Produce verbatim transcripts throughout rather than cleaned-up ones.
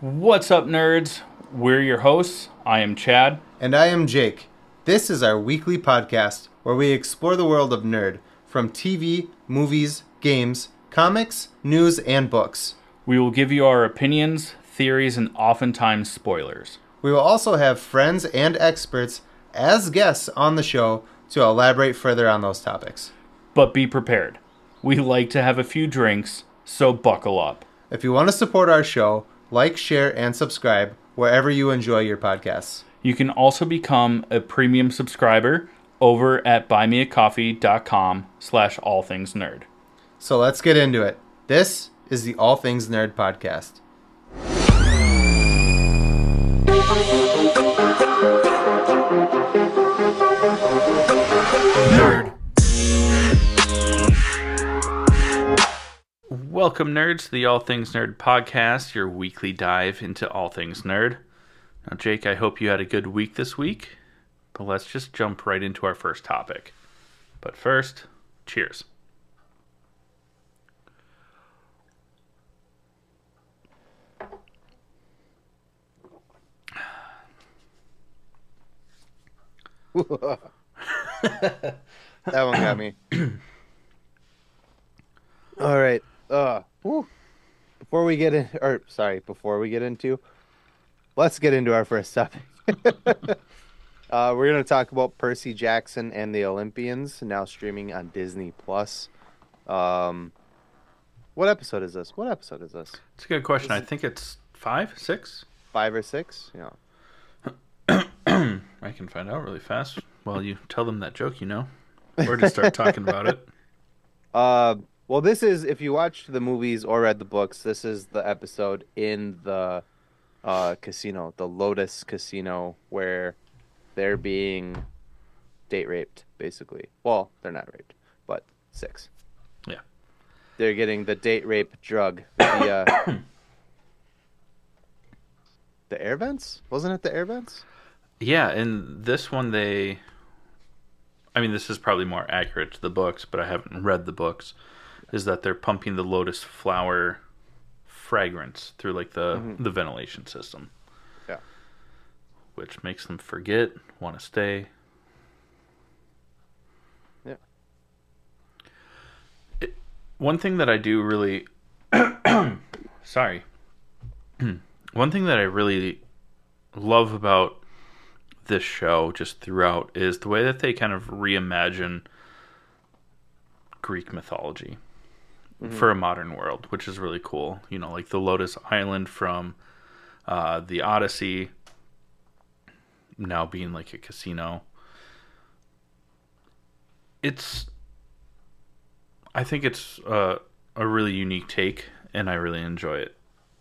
What's up, nerds? We're your hosts. I am Chad. And I am Jake. This is our weekly podcast where we explore the world of nerd from T V, movies, games, comics, news, and books. We will give you our opinions, theories, and oftentimes spoilers. We will also have friends and experts as guests on the show to elaborate further on those topics. But be prepared. We like to have a few drinks, so buckle up. If you want to support our show, like, share, and subscribe wherever you enjoy your podcasts. You can also become a premium subscriber over at buymeacoffee.com slash allthingsnerd. So let's get into it. This is the All Things Nerd podcast. Nerd. Welcome, nerds, to the All Things Nerd podcast, your weekly dive into all things nerd. Now, Jake, I hope you had a good week this week, but let's just jump right into our first topic. But first, cheers. That one got me. All right. Uh, whew. Before we get in, or sorry, before we get into, let's get into our first topic. uh, we're going to talk about Percy Jackson and the Olympians, now streaming on Disney Plus. Um, what episode is this? What episode is this? It's a good question. I think it's five, six? Five or six? Yeah. I can find out really fast while you tell them that joke, you know. Or to start talking about it. Uh, well, this is, if you watched the movies or read the books, this is the episode in the uh, casino, the Lotus Casino, where they're being date raped, basically. Well, they're not raped, but six. Yeah. They're getting the date rape drug. The, uh, the air vents? Wasn't it the air vents? Yeah, in this one they... I mean, this is probably more accurate to the books, but I haven't read the books, is that they're pumping the lotus flower fragrance through, like, the, mm-hmm. the ventilation system. Yeah. Which makes them forget, want to stay. Yeah. It, one thing that I do really... Sorry. One thing that I really love about this show just throughout is the way that they kind of reimagine Greek mythology mm-hmm. for a modern world, which is really cool. You know, like the Lotus Island from uh, the Odyssey now being like a casino. It's, I think it's uh, a really unique take, and I really enjoy it.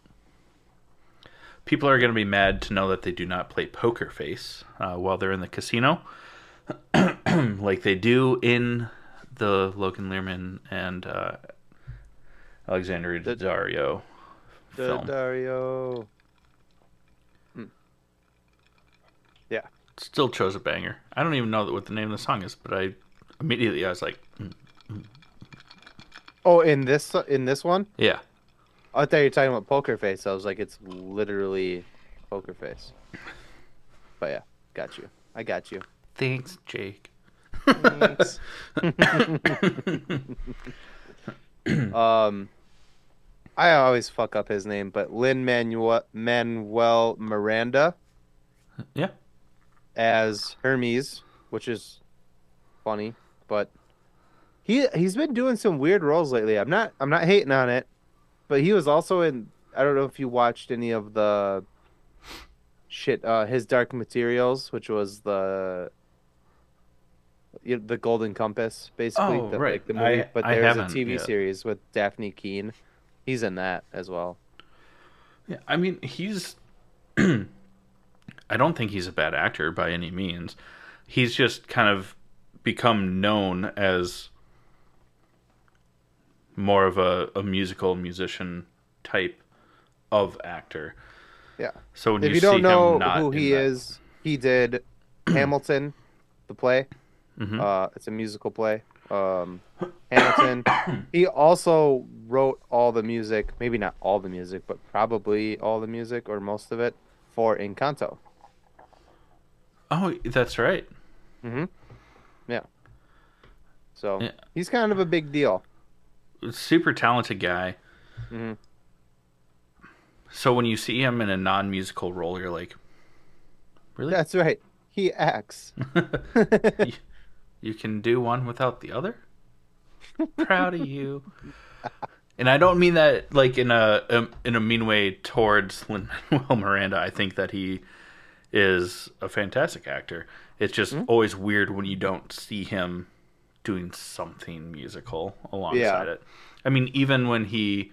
People are going to be mad to know that they do not play Poker Face uh, while they're in the casino, like they do in the Logan Lerman and uh, Alexandria Daddario film. Daddario. Hmm. Yeah. Still chose a banger. I don't even know what the name of the song is, but I immediately I was like, mm, mm. Oh, in this in this one? Yeah. I thought you were talking about Poker Face. I was like, it's literally Poker Face. But yeah, got you. I got you. Thanks, Jake. Thanks. um, I always fuck up his name, but Lin-Manuel Manuel Miranda. Yeah. As Hermes, which is funny, but he he's been doing some weird roles lately. I'm not I'm not hating on it. But he was also in, I don't know if you watched any of the shit, uh, His Dark Materials, which was the you know, the Golden Compass, basically. Oh, the, right. Like the movie. I, but I there's haven't a T V yet. series with Daphne Keane. He's in that as well. Yeah, I mean, he's... I don't think he's a bad actor by any means. He's just kind of become known as... more of a, a musical musician type of actor. Yeah. So when if you, you see don't know him not who he in that... is, he did Hamilton, the play. Mm-hmm. Uh, it's a musical play um, Hamilton. He also wrote all the music, maybe not all the music, but probably all the music or most of it for Encanto. Oh, that's right. Mm-hmm. Yeah. So Yeah. he's kind of a big deal. Super talented guy. Mm-hmm. So when you see him in a non-musical role, you're like, really? That's right. He acts. you, you can do one without the other? Proud of you. And I don't mean that like in a, a in a mean way towards Lin-Manuel Miranda. I think that he is a fantastic actor. It's just Mm-hmm. always weird when you don't see him doing something musical alongside Yeah. it. I mean, even when he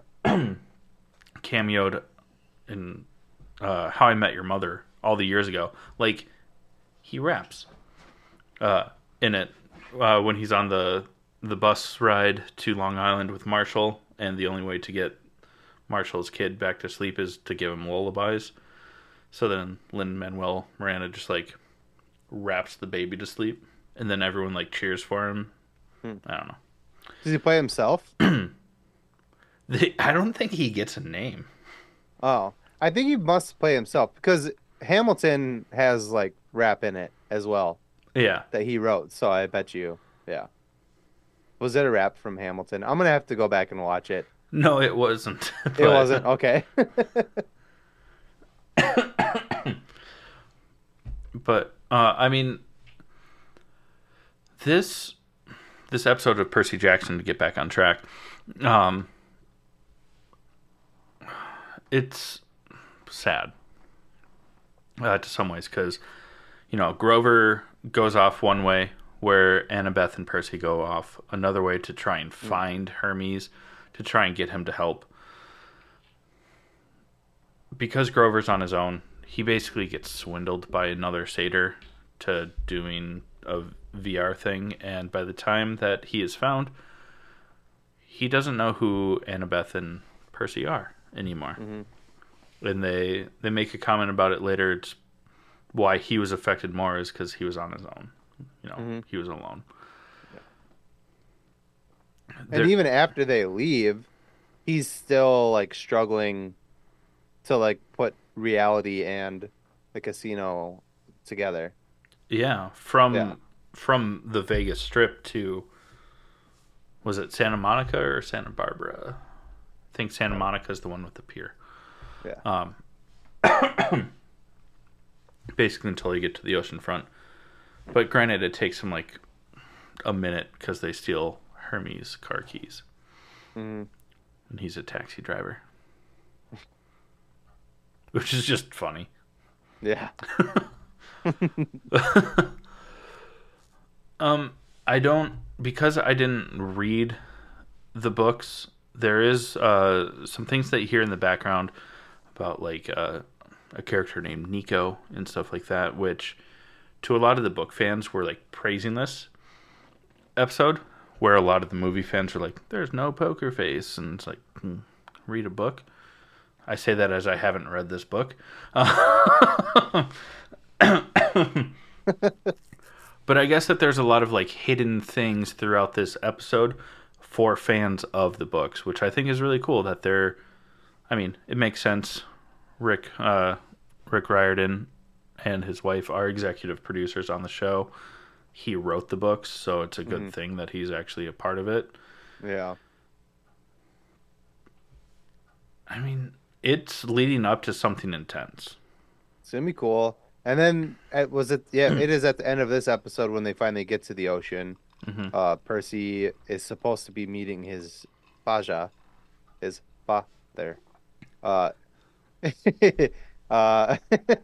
cameoed in uh, How I Met Your Mother all the years ago, like he raps uh, in it uh, when he's on the the bus ride to Long Island with Marshall, and the only way to get Marshall's kid back to sleep is to give him lullabies. So then Lin-Manuel Miranda just like raps the baby to sleep, and then everyone like cheers for him. Hmm. I don't know. Does he play himself? They, I don't think he gets a name. Oh, I think he must play himself because Hamilton has like rap in it as well Yeah. that he wrote. So I bet you, yeah. Was it a rap from Hamilton? I'm gonna have to go back and watch it. No, it wasn't. It But- wasn't okay. But uh, I mean, this this episode of Percy Jackson, to get back on track, um, it's sad uh, to some ways because you know Grover goes off one way, where Annabeth and Percy go off another way to try and find Hermes, to try and get him to help. Because Grover's on his own, he basically gets swindled by another satyr to doing a V R thing, and by the time that he is found, he doesn't know who Annabeth and Percy are anymore. Mm-hmm. And they they make a comment about it later. It's why he was affected more is because he was on his own. You know, Mm-hmm. he was alone. And There- even after they leave, he's still like struggling to like put reality and the casino together. yeah, from Yeah. from the Vegas Strip to, was it Santa Monica or Santa Barbara? I think Santa Monica is the one with the pier. Yeah. Um, basically until you get to the ocean front. But granted, it takes him like a minute because they steal Hermes' car keys, Mm-hmm. and he's a taxi driver, which is just funny. Yeah. Um, I don't, because I didn't read the books. There is uh some things that you hear in the background about like uh, a character named Nico and stuff like that, which to a lot of the book fans were like praising this episode, where a lot of the movie fans were like, "There's no poker face," and it's like, hmm, read a book. I say that as I haven't read this book. Uh, But I guess that there's a lot of like hidden things throughout this episode for fans of the books, which I think is really cool. That they're, I mean, it makes sense. Rick, uh, Rick Riordan, and his wife are executive producers on the show. He wrote the books, so it's a good Mhm. thing that he's actually a part of it. Yeah. I mean, it's leading up to something intense. It's gonna be cool. And then it was it yeah, it is at the end of this episode when they finally get to the ocean. Mhm. Uh Percy is supposed to be meeting his Faja, his father. Uh uh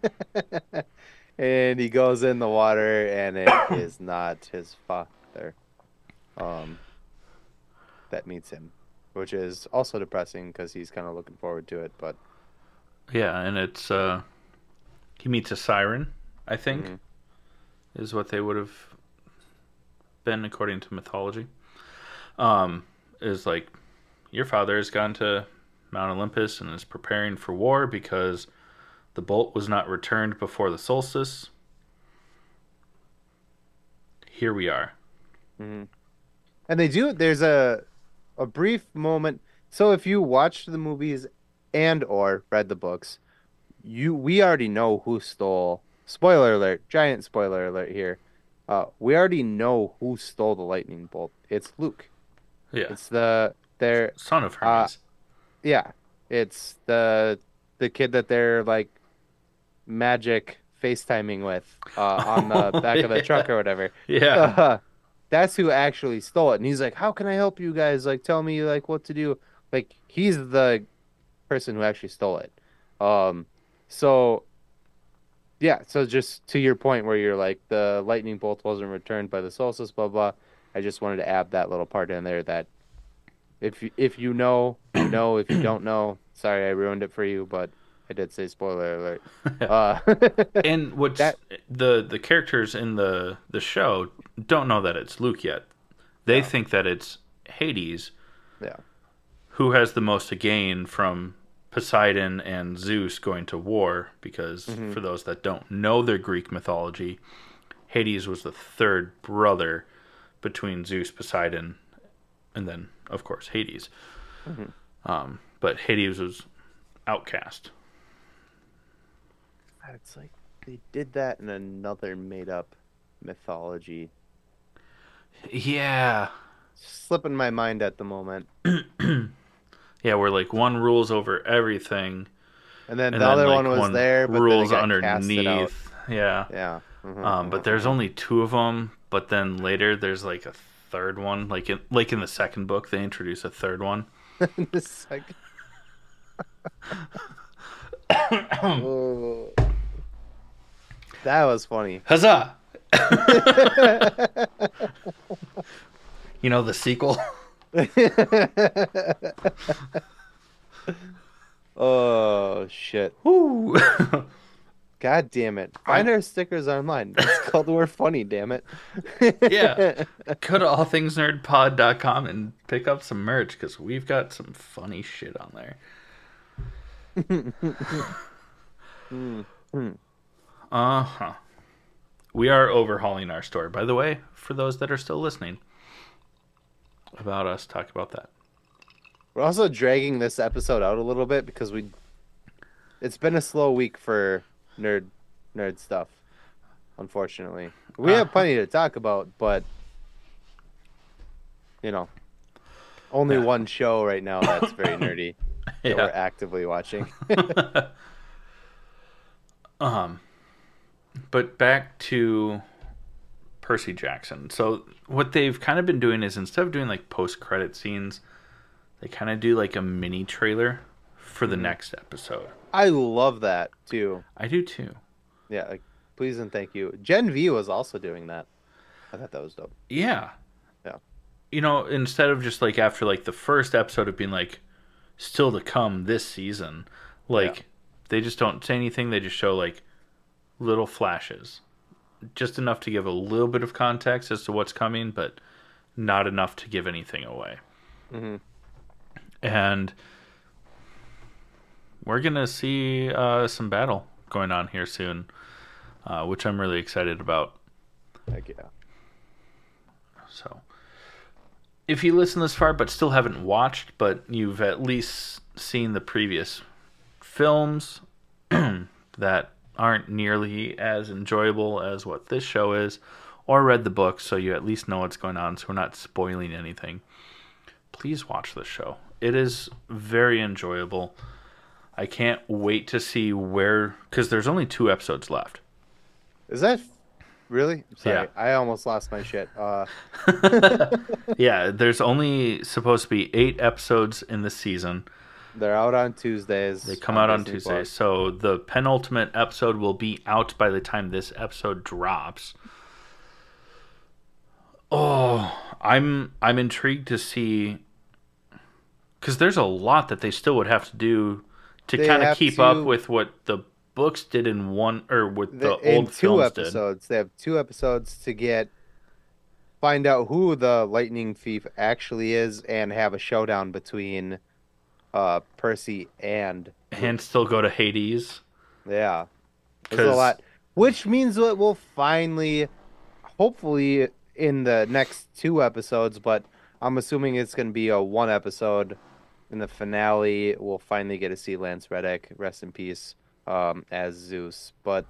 and he goes in the water and it is not his father. Um that meets him, which is also depressing because he's kind of looking forward to it, but Yeah, and it's uh, he meets a siren, I think, Mhm. is what they would have been according to mythology. Um, is like your father has gone to Mount Olympus and is preparing for war because the bolt was not returned before the solstice. Here we are. Mhm. And they do. There's a a brief moment. So if you watched the movies and or read the books, you we already know who stole. Spoiler alert! Giant spoiler alert here. Uh, we already know who stole the lightning bolt. It's Luke. Yeah. It's the their Son of uh Hermes. yeah. It's the the kid that they're like magic FaceTiming with uh, on the back of the Yeah. truck or whatever. Yeah. Uh, that's who actually stole it. And he's like, "How can I help you guys? Like, tell me like what to do." Like, he's the person who actually stole it. Um, so yeah. So just to your point where you're like, the lightning bolt wasn't returned by the solstice, blah blah. I just wanted to add that little part in there that if you, if you know, you know. If you don't know, sorry, I ruined it for you, but I did say spoiler alert. Uh, And what's that the the characters in the the show don't know that it's Luke yet. They Yeah. think that it's Hades yeah. who has the most to gain from Poseidon and Zeus going to war, because Mhm. for those that don't know their Greek mythology, Hades was the third brother between Zeus, Poseidon, and then of course Hades. Mhm. Um, but Hades was outcast. God, it's like they did that in another made up mythology. Yeah. Slipping my mind at the moment. Yeah, where like one rules over everything, And then and the then other like one was one there, but then it rules got casted out. underneath. Yeah. Yeah. Mhm, Um, but mhm, there's mhm. only two of them. But then later there's like a third one. Like in like in the second book, they introduce a third one. This like... Oh. That was funny. Huzzah! You know the sequel. Oh shit. Woo! God damn it. Find our stickers online. It's called We're Funny, damn it. Yeah. Go to all things nerd pod dot com and pick up some merch, because we've got some funny shit on there. Mm, mm. Uh-huh. We are overhauling our store, by the way, for those that are still listening. About us, talk about that. We're also dragging this episode out a little bit because we it's been a slow week for nerd nerd stuff, unfortunately. We have Uh-huh. plenty to talk about, but you know, only Yeah. one show right now that's very nerdy that we're Yeah. actively watching. um, but back to Percy Jackson. So what they've kind of been doing is, instead of doing like post-credit scenes, they kind of do like a mini trailer for the Mhm. next episode. I love that too. I do too. Yeah, like, please and thank you. Gen V was also doing that. I thought that was dope. Yeah. Yeah. You know, instead of just like after like the first episode of being like still to come this season, like Yeah. they just don't say anything. They just show like little flashes, just enough to give a little bit of context as to what's coming, but not enough to give anything away. Mm-hmm. And we're gonna see uh, some battle going on here soon, uh, which I'm really excited about. Heck yeah. So, if you listen this far but still haven't watched, but you've at least seen the previous films that aren't nearly as enjoyable as what this show is, or read the books so you at least know what's going on, so we're not spoiling anything, please watch this show. It is very enjoyable. I can't wait to see where, because there's only two episodes left. Is that really? Sorry, Yeah. I almost lost my shit. Uh, Yeah, there's only supposed to be eight episodes in the season. they're out on Tuesdays. They come out on Disney Tuesdays. Plus. So the penultimate episode will be out by the time this episode drops. Oh, I'm I'm intrigued to see, because there's a lot that they still would have to do to They kind of have keep to- up with what the books did in one, or with the, The- in old two films episodes. They have two episodes to get find out who the lightning thief actually is and have a showdown between uh Percy and did, and still go to Hades. yeah. There's a 'Cause- lot. Which means that we'll finally, hopefully in the next two episodes, but I'm assuming it's going to be a one episode. In the finale, we'll finally get to see Lance Reddick, rest in peace, um, as Zeus. But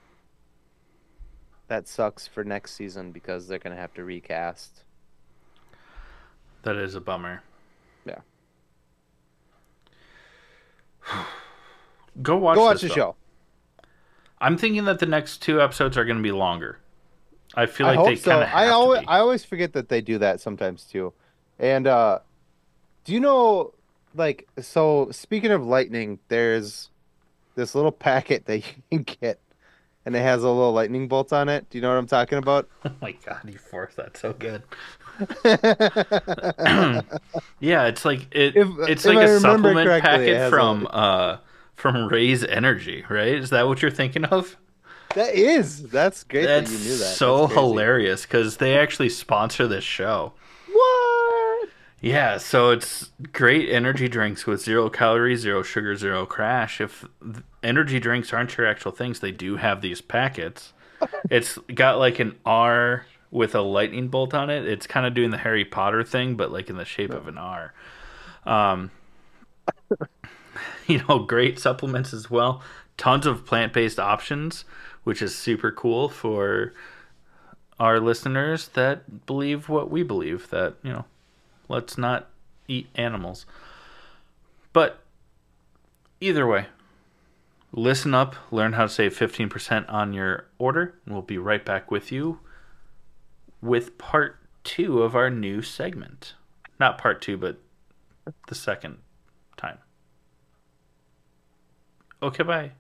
that sucks for next season because they're going to have to recast. That is a bummer. Yeah. Go watch. Go watch this, the though. show. I'm thinking that the next two episodes are going to be longer. I feel I like hope they so. kind of have I to always be. I always forget that they do that sometimes too. And uh, do you know, like, so speaking of lightning, there's this little packet that you can get, and it has a little lightning bolt on it. Do you know what I'm talking about? Oh my god, you forced that so good. If Yeah, it's like it. It's if like I a remember supplement correctly, it packet has from a, uh from Ray's Energy, right? Is that what you're thinking of? that is that's great That's that you knew that. so That's crazy. hilarious because they actually sponsor this show. What? Yeah, so it's great energy drinks with zero calories, zero sugar, zero crash. If th- energy drinks aren't your actual things, they do have these packets. It's got like an R with a lightning bolt on it. It's kind of doing the Harry Potter thing, but like in the shape of an R. Um, you know, great supplements as well. Tons of plant-based options, which is super cool for our listeners that believe what we believe, that, you know, let's not eat animals. But either way, listen up, learn how to save fifteen percent on your order, and we'll be right back with you with part two of our new segment. Not part two, but the second time. Okay, bye.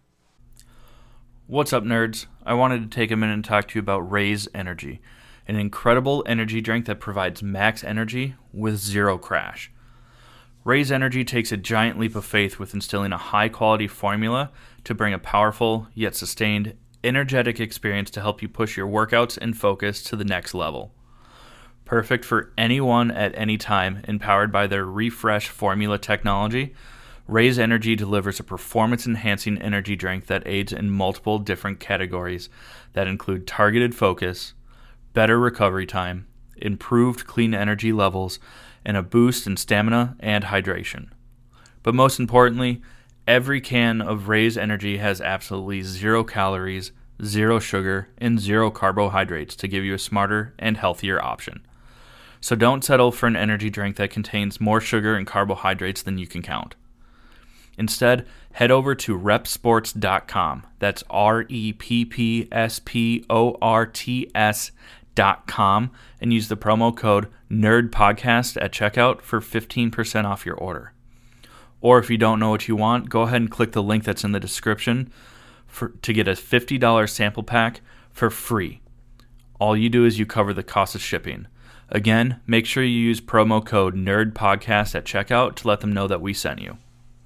What's up, nerds? I wanted to take a minute and talk to you about Ray's Energy, an incredible energy drink that provides max energy with zero crash. Ray's Energy takes a giant leap of faith with instilling a high-quality formula to bring a powerful, yet sustained, energetic experience to help you push your workouts and focus to the next level. Perfect for anyone at any time, empowered by their Refresh formula technology, Ray's Energy delivers a performance-enhancing energy drink that aids in multiple different categories that include targeted focus, better recovery time, improved clean energy levels, and a boost in stamina and hydration. But most importantly, every can of Ray's Energy has absolutely zero calories, zero sugar, and zero carbohydrates to give you a smarter and healthier option. So don't settle for an energy drink that contains more sugar and carbohydrates than you can count. Instead, head over to rep sports dot com. That's R E P P S P O R T S dot com and use the promo code NERDPODCAST at checkout for fifteen percent off your order. Or if you don't know what you want, go ahead and click the link that's in the description for, to get a fifty dollars sample pack for free. All you do is you cover the cost of shipping. Again, make sure you use promo code NERDPODCAST at checkout to let them know that we sent you.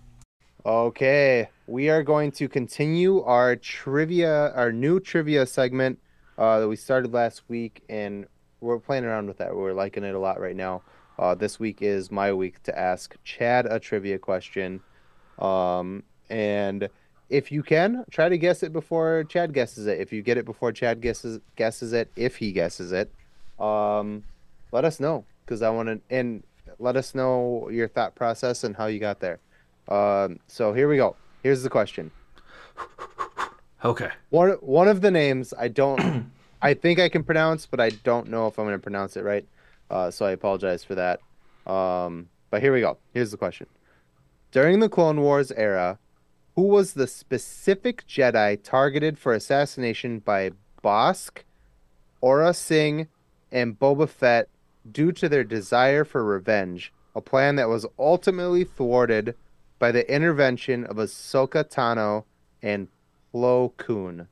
Okay, we are going to continue our trivia, our new trivia segment uh, that we started last week, and we're playing around with that. We're liking it a lot right now. Uh, this week is my week to ask Chad a trivia question, um, and if you can, try to guess it before Chad guesses it. If you get it before Chad guesses guesses it, if he guesses it, um, let us know, because I want to, and let us know your thought process and how you got there. Um, so here we go. Here's the question. Okay. One one of the names I don't, I think I can pronounce, but I don't know if I'm going to pronounce it right. Uh, so I apologize for that. Um, but here we go. Here's the question. During the Clone Wars era, who was the specific Jedi targeted for assassination by Bossk, Aurra Sing, and Boba Fett due to their desire for revenge, a plan that was ultimately thwarted by the intervention of Ahsoka Tano and Plo Koon?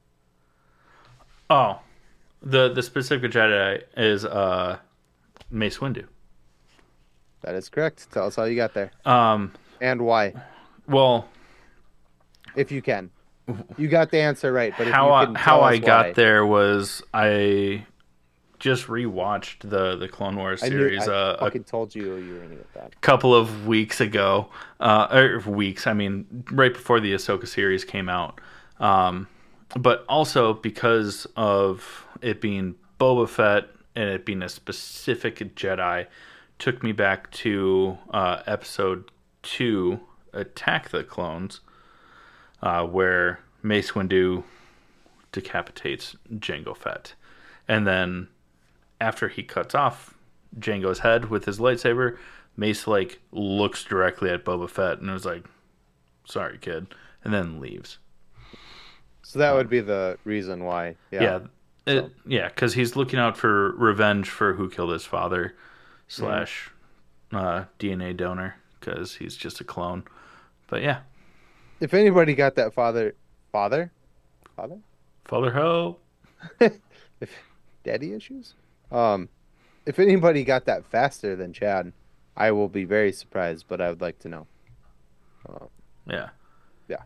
Oh, the the specific Jedi is uh, Mace Windu. That is correct. Tell us how you got there. Um, And why, well, if you can. You got the answer right, but if how you I, can how tell I us got why. there was I just rewatched the the Clone Wars I knew, series I uh, a fucking told you you were going to get that. couple of weeks ago, uh, or weeks. I mean, right before the Ahsoka series came out. Um, but also because of it being Boba Fett and it being a specific Jedi took me back to uh, episode two, Attack the Clones, uh, where Mace Windu decapitates Jango Fett. And then after he cuts off Jango's head with his lightsaber, Mace like looks directly at Boba Fett and was like, "Sorry, kid," and then leaves. So that um, would be the reason why. Yeah, yeah, it, so. yeah, because he's looking out for revenge for who killed his father slash mm. uh, D N A donor, because he's just a clone. But yeah, if anybody got that father, father, father, father ho, if daddy issues, um, if anybody got that faster than Chad, I will be very surprised. But I would like to know. Uh, yeah. Yeah.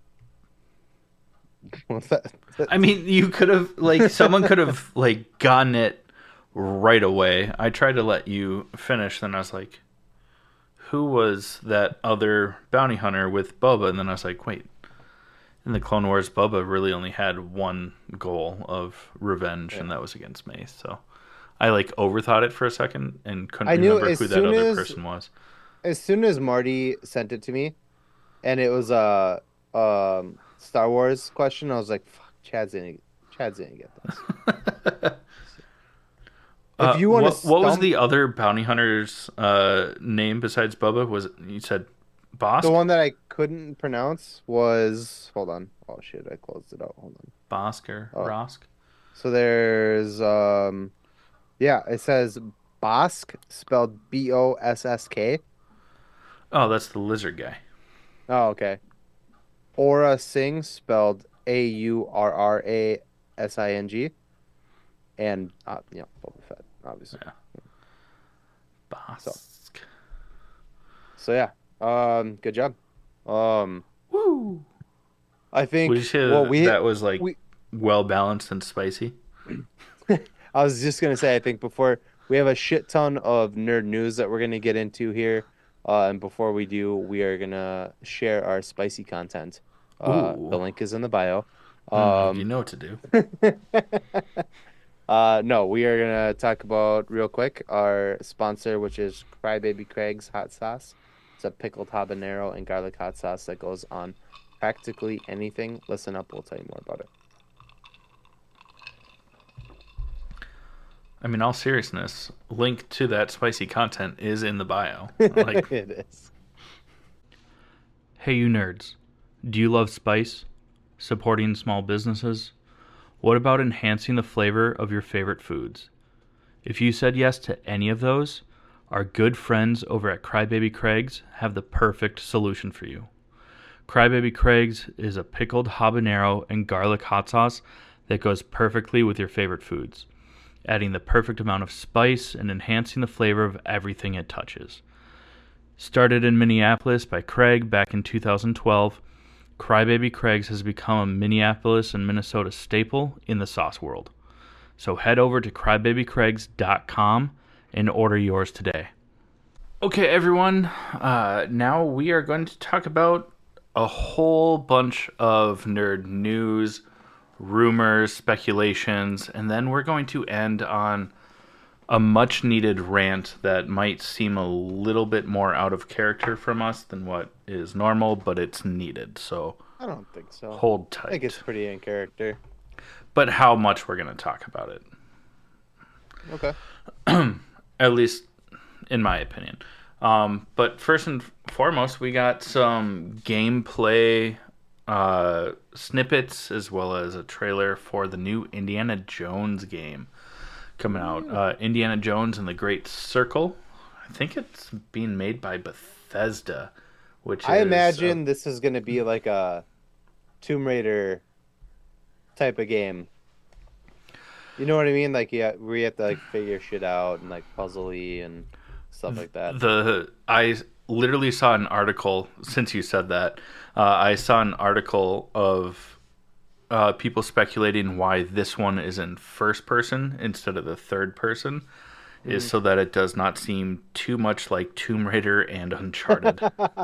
What's that? I mean, you could have, like, someone could have, like, gotten it right away. I tried to let you finish, then I was like, who was that other bounty hunter with Boba? And then I was like, wait, in the Clone Wars, Boba really only had one goal of revenge, yeah. and that was against Mace. So I, like, overthought it for a second and couldn't I remember who that other as, person was. As soon as Marty sent it to me, and it was a um, Star Wars question, I was like, "Fuck, Chad's gonna, Chad's gonna get this." If you want uh, what, stump... what was the other bounty hunter's uh, name besides Boba? Was it, you said Bosk? The one that I couldn't pronounce was. Hold on. Oh shit! I closed it out. Hold on. Bosk or oh. Rosk? So there's um, yeah, it says Bosk, spelled B O S S K. Oh, that's the lizard guy. Oh, okay. Aura Singh, spelled A U R R A S I N G. And, uh, you know, Boba Fett, obviously. Yeah. Bosk. So, so yeah. Um, good job. Um, Woo! I think... Would you say well, that, we, that was, like, we, well-balanced and spicy? I was just going to say, I think before... We have a shit ton of nerd news that we're going to get into here. Uh, and before we do, we are going to share our spicy content. Uh, the link is in the bio. Um, mm, you know what to do. uh, no, we are going to talk about, real quick, our sponsor, which is Crybaby Craig's Hot Sauce. It's a pickled habanero and garlic hot sauce that goes on practically anything. Listen up, we'll tell you more about it. I mean, all seriousness, link to that spicy content is in the bio. Like, it is. Hey, you nerds. Do you love spice? Supporting small businesses? What about enhancing the flavor of your favorite foods? If you said yes to any of those, our good friends over at Crybaby Craig's have the perfect solution for you. Crybaby Craig's is a pickled habanero and garlic hot sauce that goes perfectly with your favorite foods, adding the perfect amount of spice and enhancing the flavor of everything it touches. Started in Minneapolis by Craig back in two thousand twelve, Crybaby Craig's has become a Minneapolis and Minnesota staple in the sauce world. So head over to crybaby craigs dot com and order yours today. Okay, everyone, uh, now we are going to talk about a whole bunch of nerd news, rumors, speculations, and then we're going to end on a much needed rant that might seem a little bit more out of character from us than what is normal, but it's needed. So I don't think so. Hold tight. I think it's pretty in character. But how much we're going to talk about it. Okay. At least in my opinion. Um, but first and foremost, we got some gameplay uh, snippets as well as a trailer for the new Indiana Jones game coming out. Uh, Indiana Jones and the Great Circle. I think it's being made by Bethesda, which I is, imagine uh, this is going to be like a Tomb Raider type of game. You know what I mean? Like, yeah, where you have to like figure shit out and like puzzly and stuff like that. The I literally saw an article, since you said that, uh, I saw an article of uh, people speculating why this one is in first person instead of the third person, mm. is so that it does not seem too much like Tomb Raider and Uncharted.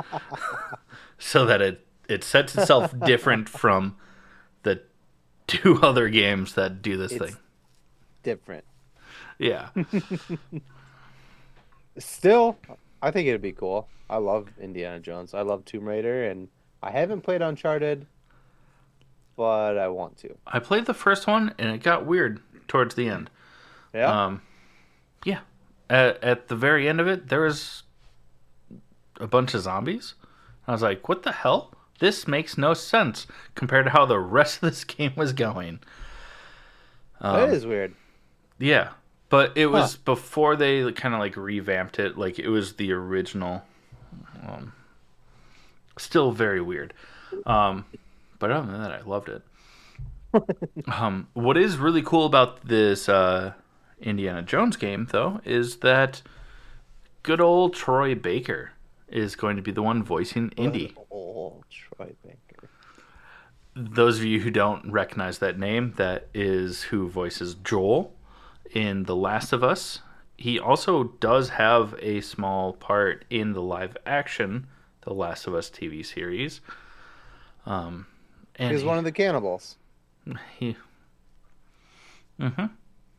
So that it, it sets itself different from the two other games that do this it's thing. Different. Yeah. Still, I think it'd be cool. I love Indiana Jones. I love Tomb Raider, and I haven't played Uncharted, but I want to. I played the first one and it got weird towards the end. Yeah? Um, yeah, at, at the very end of it, there was a bunch of zombies. I was like, what the hell? This makes no sense compared to how the rest of this game was going. That Um, is weird. yeah, but it Huh. was before they kind of like revamped it. Like it was the original. Um, still very weird. Um, but other than that, I loved it. Um, what is really cool about this uh, Indiana Jones game, though, is that good old Troy Baker is going to be the one voicing Indy. Oh, Troy Baker. Those of you who don't recognize that name, that is who voices Joel in The Last of Us. He also does have a small part in the live action The Last of Us T V series. Um, and He's he, one of the cannibals. he, mhm.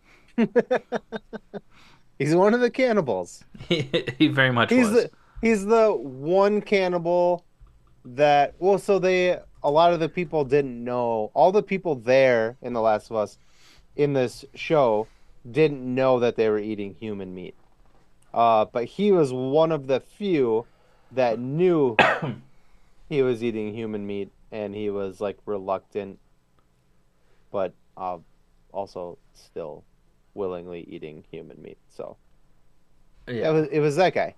He's one of the cannibals. he, he very much He's was. the he's the one cannibal that well, so they a lot of the people didn't know. All the people there in The Last of Us in this show didn't know that they were eating human meat. Uh, but he was one of the few that knew he was eating human meat, and he was like reluctant, but uh, also still willingly eating human meat. So it was it was that guy.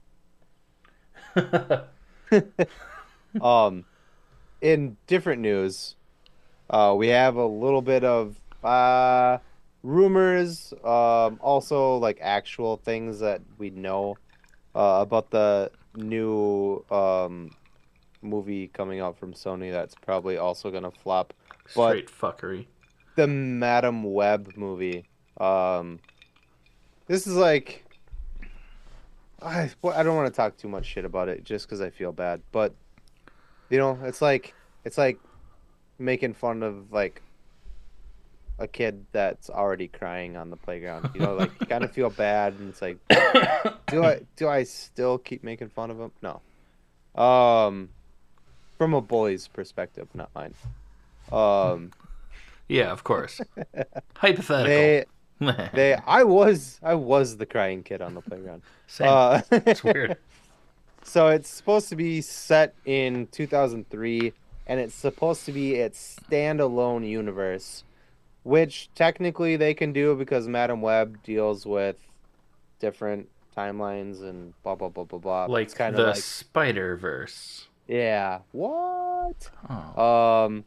Um, in different news, uh, we have a little bit of uh, rumors, um, also like actual things that we know uh, about the new um, movie coming out from Sony that's probably also gonna flop. But Straight fuckery. the Madam Web movie, um, this is like I well, I don't want to talk too much shit about it just because I feel bad, but you know, it's like it's like making fun of like a kid that's already crying on the playground. You know, like you kind of feel bad, and it's like, do I do I still keep making fun of him? No. Um, from a bully's perspective, not mine. Um, Yeah, of course. Hypothetical. they they I was I was the crying kid on the playground. Same. Uh, It's weird. So it's supposed to be set in two thousand three, and it's supposed to be its standalone universe, which technically they can do because Madam Web deals with different timelines and blah blah blah blah blah. Like It's kind the of like Spider Verse. yeah, what? Oh. Um,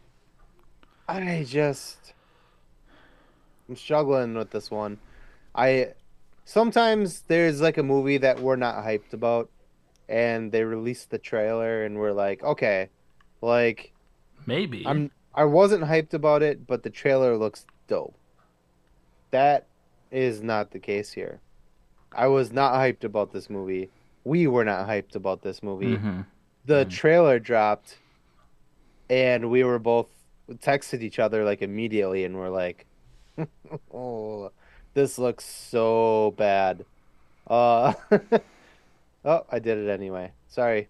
I just I'm struggling with this one. I sometimes there's like a movie that we're not hyped about, and they release the trailer and we're like, okay, like Maybe. I'm I wasn't hyped about it, but the trailer looks dope. That is not the case here. I was not hyped about this movie. We were not hyped about this movie. Mhm. The Mhm. trailer dropped, and we were both texted each other like immediately, and we're like, "Oh, this looks so bad." Uh, oh, I did it anyway. Sorry.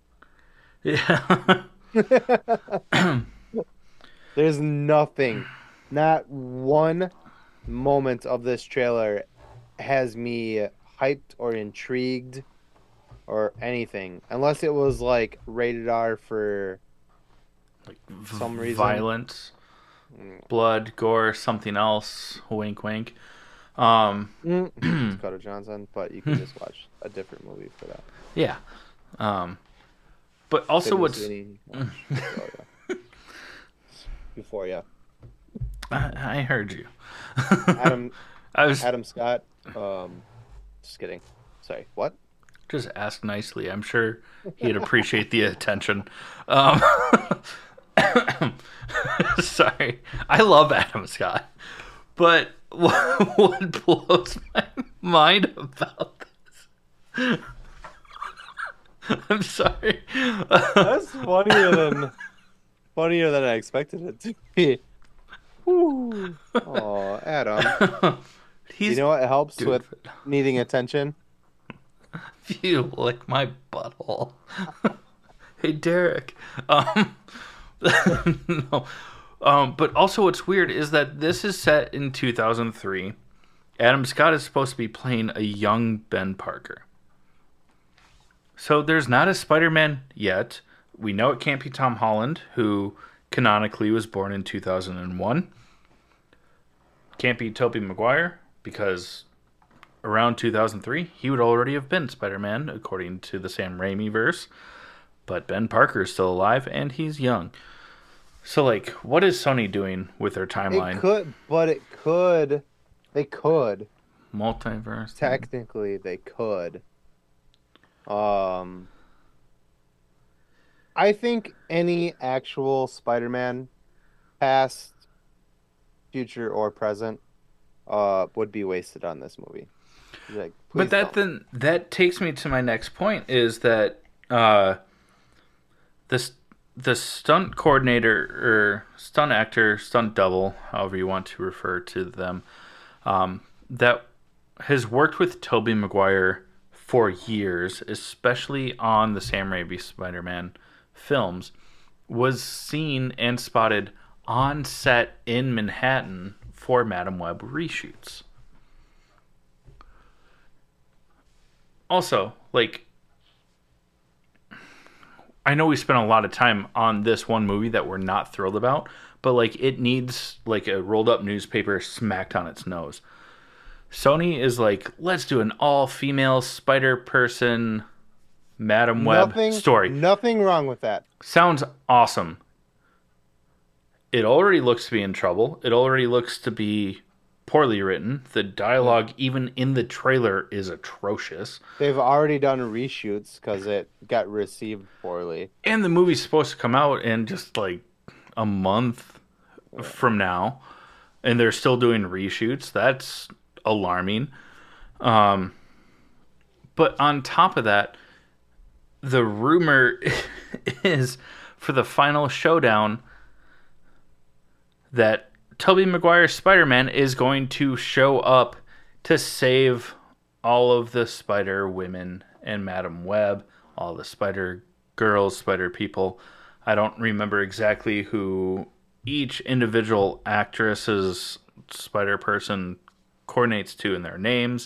Yeah. There's nothing, not one moment of this trailer has me hyped or intrigued or anything, unless it was like rated R for Like some reason. violence, Mm. blood, gore, something else. Wink, wink. Um, Mm. Dakota Johnson, but you can just watch a different movie for that. yeah. Um, but also, Sydney what's Sweeney. Oh, yeah. Euphoria. I, I heard you. Adam I was Adam Scott. Um, just kidding. Sorry. What? just ask nicely. I'm sure he'd appreciate the attention. Um, sorry, I love Adam Scott, but what, what blows my mind about this? I'm sorry. That's funnier than funnier than I expected it to be. Woo. Oh, Adam. He's You know what helps Dude. with needing attention? If you lick my butthole. Hey, Derek. Um, no. Um, but also what's weird is that this is set in two thousand three. Adam Scott is supposed to be playing a young Ben Parker. So there's not a Spider-Man yet. We know it can't be Tom Holland, who canonically was born in two thousand one. Can't be Tobey Maguire, because around two thousand three, he would already have been Spider-Man, according to the Sam Raimi verse. But Ben Parker is still alive, and he's young. So, like, what is Sony doing with their timeline? It could, but it could. They could. Multiverse. Technically, they could. Um, I think any actual Spider-Man, past, future, or present, uh, would be wasted on this movie. Like, but that don't. then that takes me to my next point: is that uh, this the stunt coordinator or stunt actor, stunt double, however you want to refer to them, um, that has worked with Tobey Maguire for years, especially on the Sam Raimi Spider-Man films, was seen and spotted on set in Manhattan for Madam Web reshoots. Also, like, I know we spent a lot of time on this one movie that we're not thrilled about, but, like, it needs, like, a rolled-up newspaper smacked on its nose. Sony is like, let's do an all-female Spider-Person Madam Web nothing, story. Nothing wrong with that. Sounds awesome. It already looks to be in trouble. It already looks to be poorly written. The dialogue, even in the trailer, is atrocious. They've already done reshoots because it got received poorly. And the movie's supposed to come out in just like a month yeah. from now, and they're still doing reshoots. That's alarming. Um, but on top of that, the rumor is for the final showdown that Tobey Maguire's Spider-Man is going to show up to save all of the Spider Women and Madam Web, all the Spider Girls, Spider People. I don't remember exactly who each individual actress's Spider Person coordinates to in their names.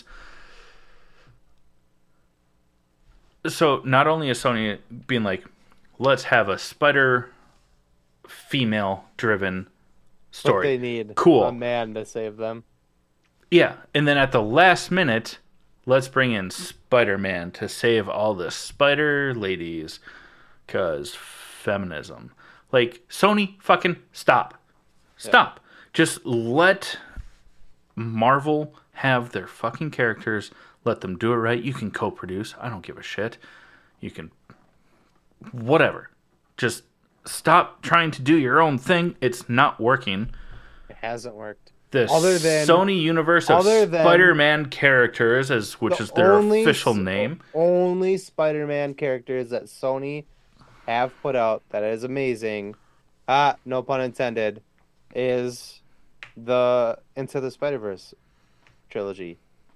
So not only is Sony being like, let's have a Spider female driven story. But they need cool. a man to save them. Yeah, and then at the last minute, let's bring in Spider-Man to save all the Spider ladies, cause feminism. Like, Sony, fucking stop, stop. Yeah. Just let Marvel have their fucking characters. Let them do it right. You can co-produce. I don't give a shit. You can, whatever. Just stop trying to do your own thing. It's not working. It hasn't worked. The other than, Sony universe of Spider-Man characters, as which the is their only, official name. Only Spider-Man characters that Sony have put out that is amazing, ah, no pun intended, is the Into the Spider-Verse trilogy.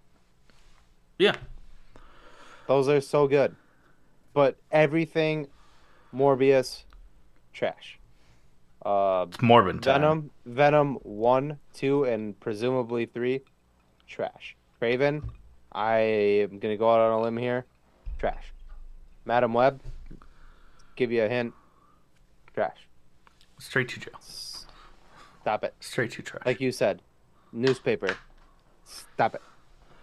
Yeah. Those are so good. But everything, Morbius, trash. Uh, it's Morbin time. Venom, Venom one, two, and presumably three, trash. Craven, I am going to go out on a limb here, trash. Madam Web, give you a hint, trash. Straight to jail. Stop it. Straight to trash. Like you said, newspaper, stop it.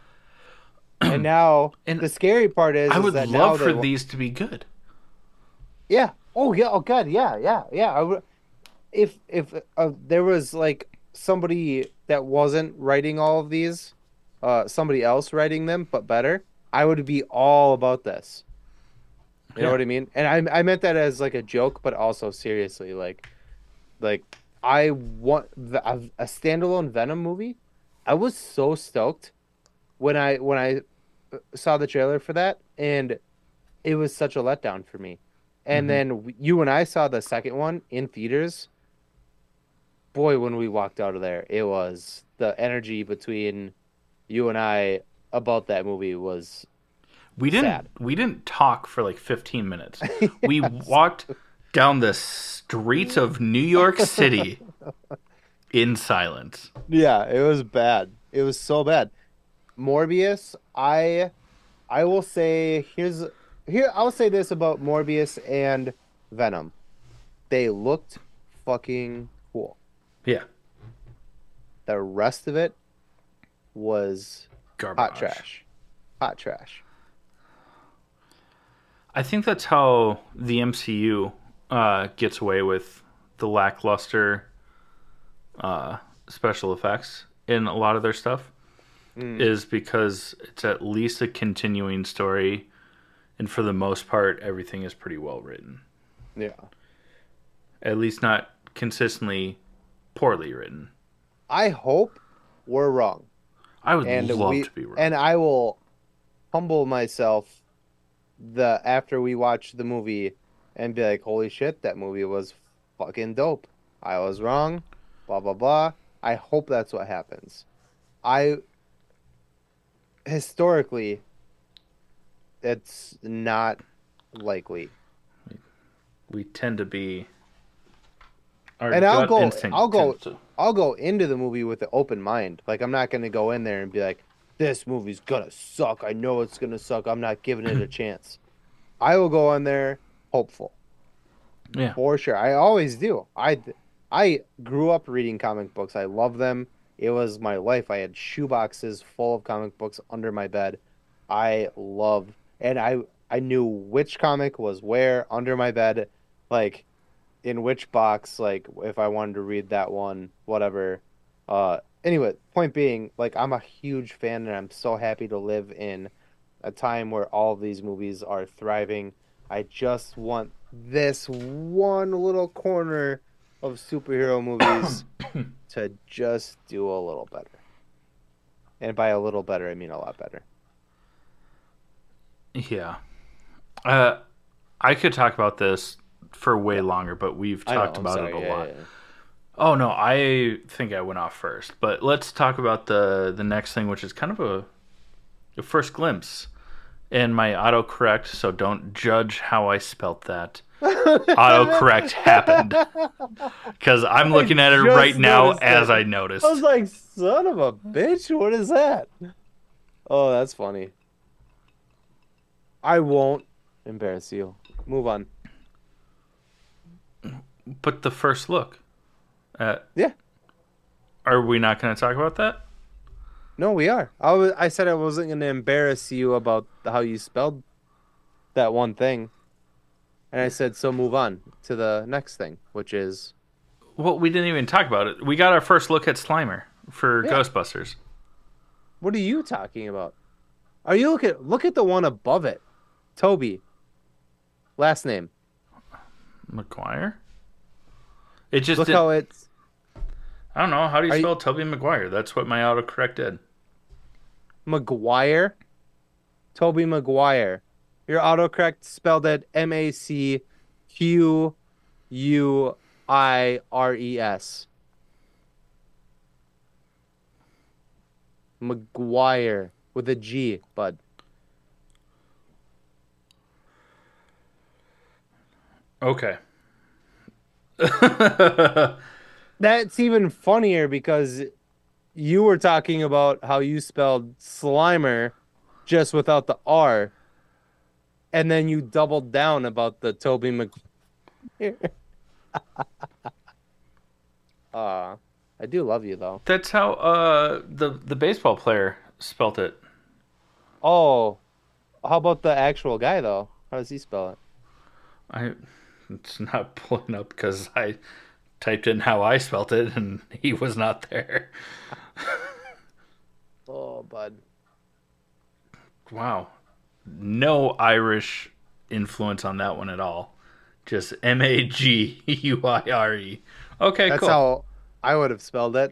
And now, and the scary part is, I is would that love now for they... these to be good. Yeah. Oh yeah. Oh god. Yeah. Yeah. Yeah. I would. If if uh, there was like somebody that wasn't writing all of these, uh, somebody else writing them, but better, I would be all about this. You yeah. know what I mean? And I I meant that as like a joke, but also seriously, like, like I want the, a, a standalone Venom movie. I was so stoked when I when I saw the trailer for that, and it was such a letdown for me. And mm-hmm. then you and I saw the second one in theaters. Boy, when we walked out of there, it was the energy between you and I about that movie was We didn't sad. we didn't talk for like fifteen minutes. We walked down the streets of New York City in silence. Yeah, it was bad. It was so bad. Morbius, I I will say here's here I'll say this about Morbius and Venom. They looked fucking cool. Yeah. The rest of it was Garbage. hot trash. Hot trash. I think that's how the M C U uh, gets away with the lackluster uh, special effects in a lot of their stuff, mm. is because it's at least a continuing story, and for the most part, everything is pretty well written. Yeah. At least not consistently poorly written. I hope we're wrong. I would and love we, to be wrong. And I will humble myself the after we watch the movie and be like, holy shit, that movie was fucking dope. I was wrong. Blah, blah, blah. I hope that's what happens. I, historically, it's not likely. We tend to be... Our and I'll go, I'll go, to... I'll go into the movie with an open mind. Like, I'm not going to go in there and be like, this movie's gonna suck. I know it's gonna suck. I'm not giving it a chance. I will go in there hopeful. Yeah, for sure. I always do. I, I grew up reading comic books. I love them. It was my life. I had shoeboxes full of comic books under my bed. I love, and I, I knew which comic was where under my bed, like, in which box. Like, if I wanted to read that one, whatever. Uh. Anyway, point being, like, I'm a huge fan, and I'm so happy to live in a time where all of these movies are thriving. I just want this one little corner of superhero movies to just do a little better. And by a little better, I mean a lot better. Yeah. Uh, I could talk about this for way longer, but we've talked know, about sorry. it a yeah, lot. Yeah, yeah. Oh, no, I think I went off first. But let's talk about the, the next thing, which is kind of a, a first glimpse. And my autocorrect, so don't judge how I spelt that. Autocorrect happened. Because I'm looking at it right now as I noticed. I was like, son of a bitch, what is that? Oh, that's funny. I won't embarrass you. Move on. But the first look. Uh, yeah. Are we not going to talk about that? No, we are. I was. I said I wasn't going to embarrass you about how you spelled that one thing. And I said, so move on to the next thing, which is... Well, we didn't even talk about it. We got our first look at Slimer for yeah. Ghostbusters. What are you talking about? Are you looking... Look at the one above it. Toby. Last name. McGuire? It just Look did... how it's... I don't know. How do you Are spell you... Tobey Maguire? That's what my autocorrect did. Maguire? Tobey Maguire. Your autocorrect spelled it M A C Q U I R E S. Maguire. With a G, bud. Okay. That's even funnier because you were talking about how you spelled Slimer just without the R, and then you doubled down about the Tobey Maguire. uh, I do love you though. That's how uh the the baseball player spelt it. Oh, how about the actual guy though? How does he spell it? I it's not pulling up because I typed in how I spelt it, and he was not there. Oh, bud. Wow. No Irish influence on that one at all. Just M A G U I R E. Okay, That's cool. That's how I would have spelled it.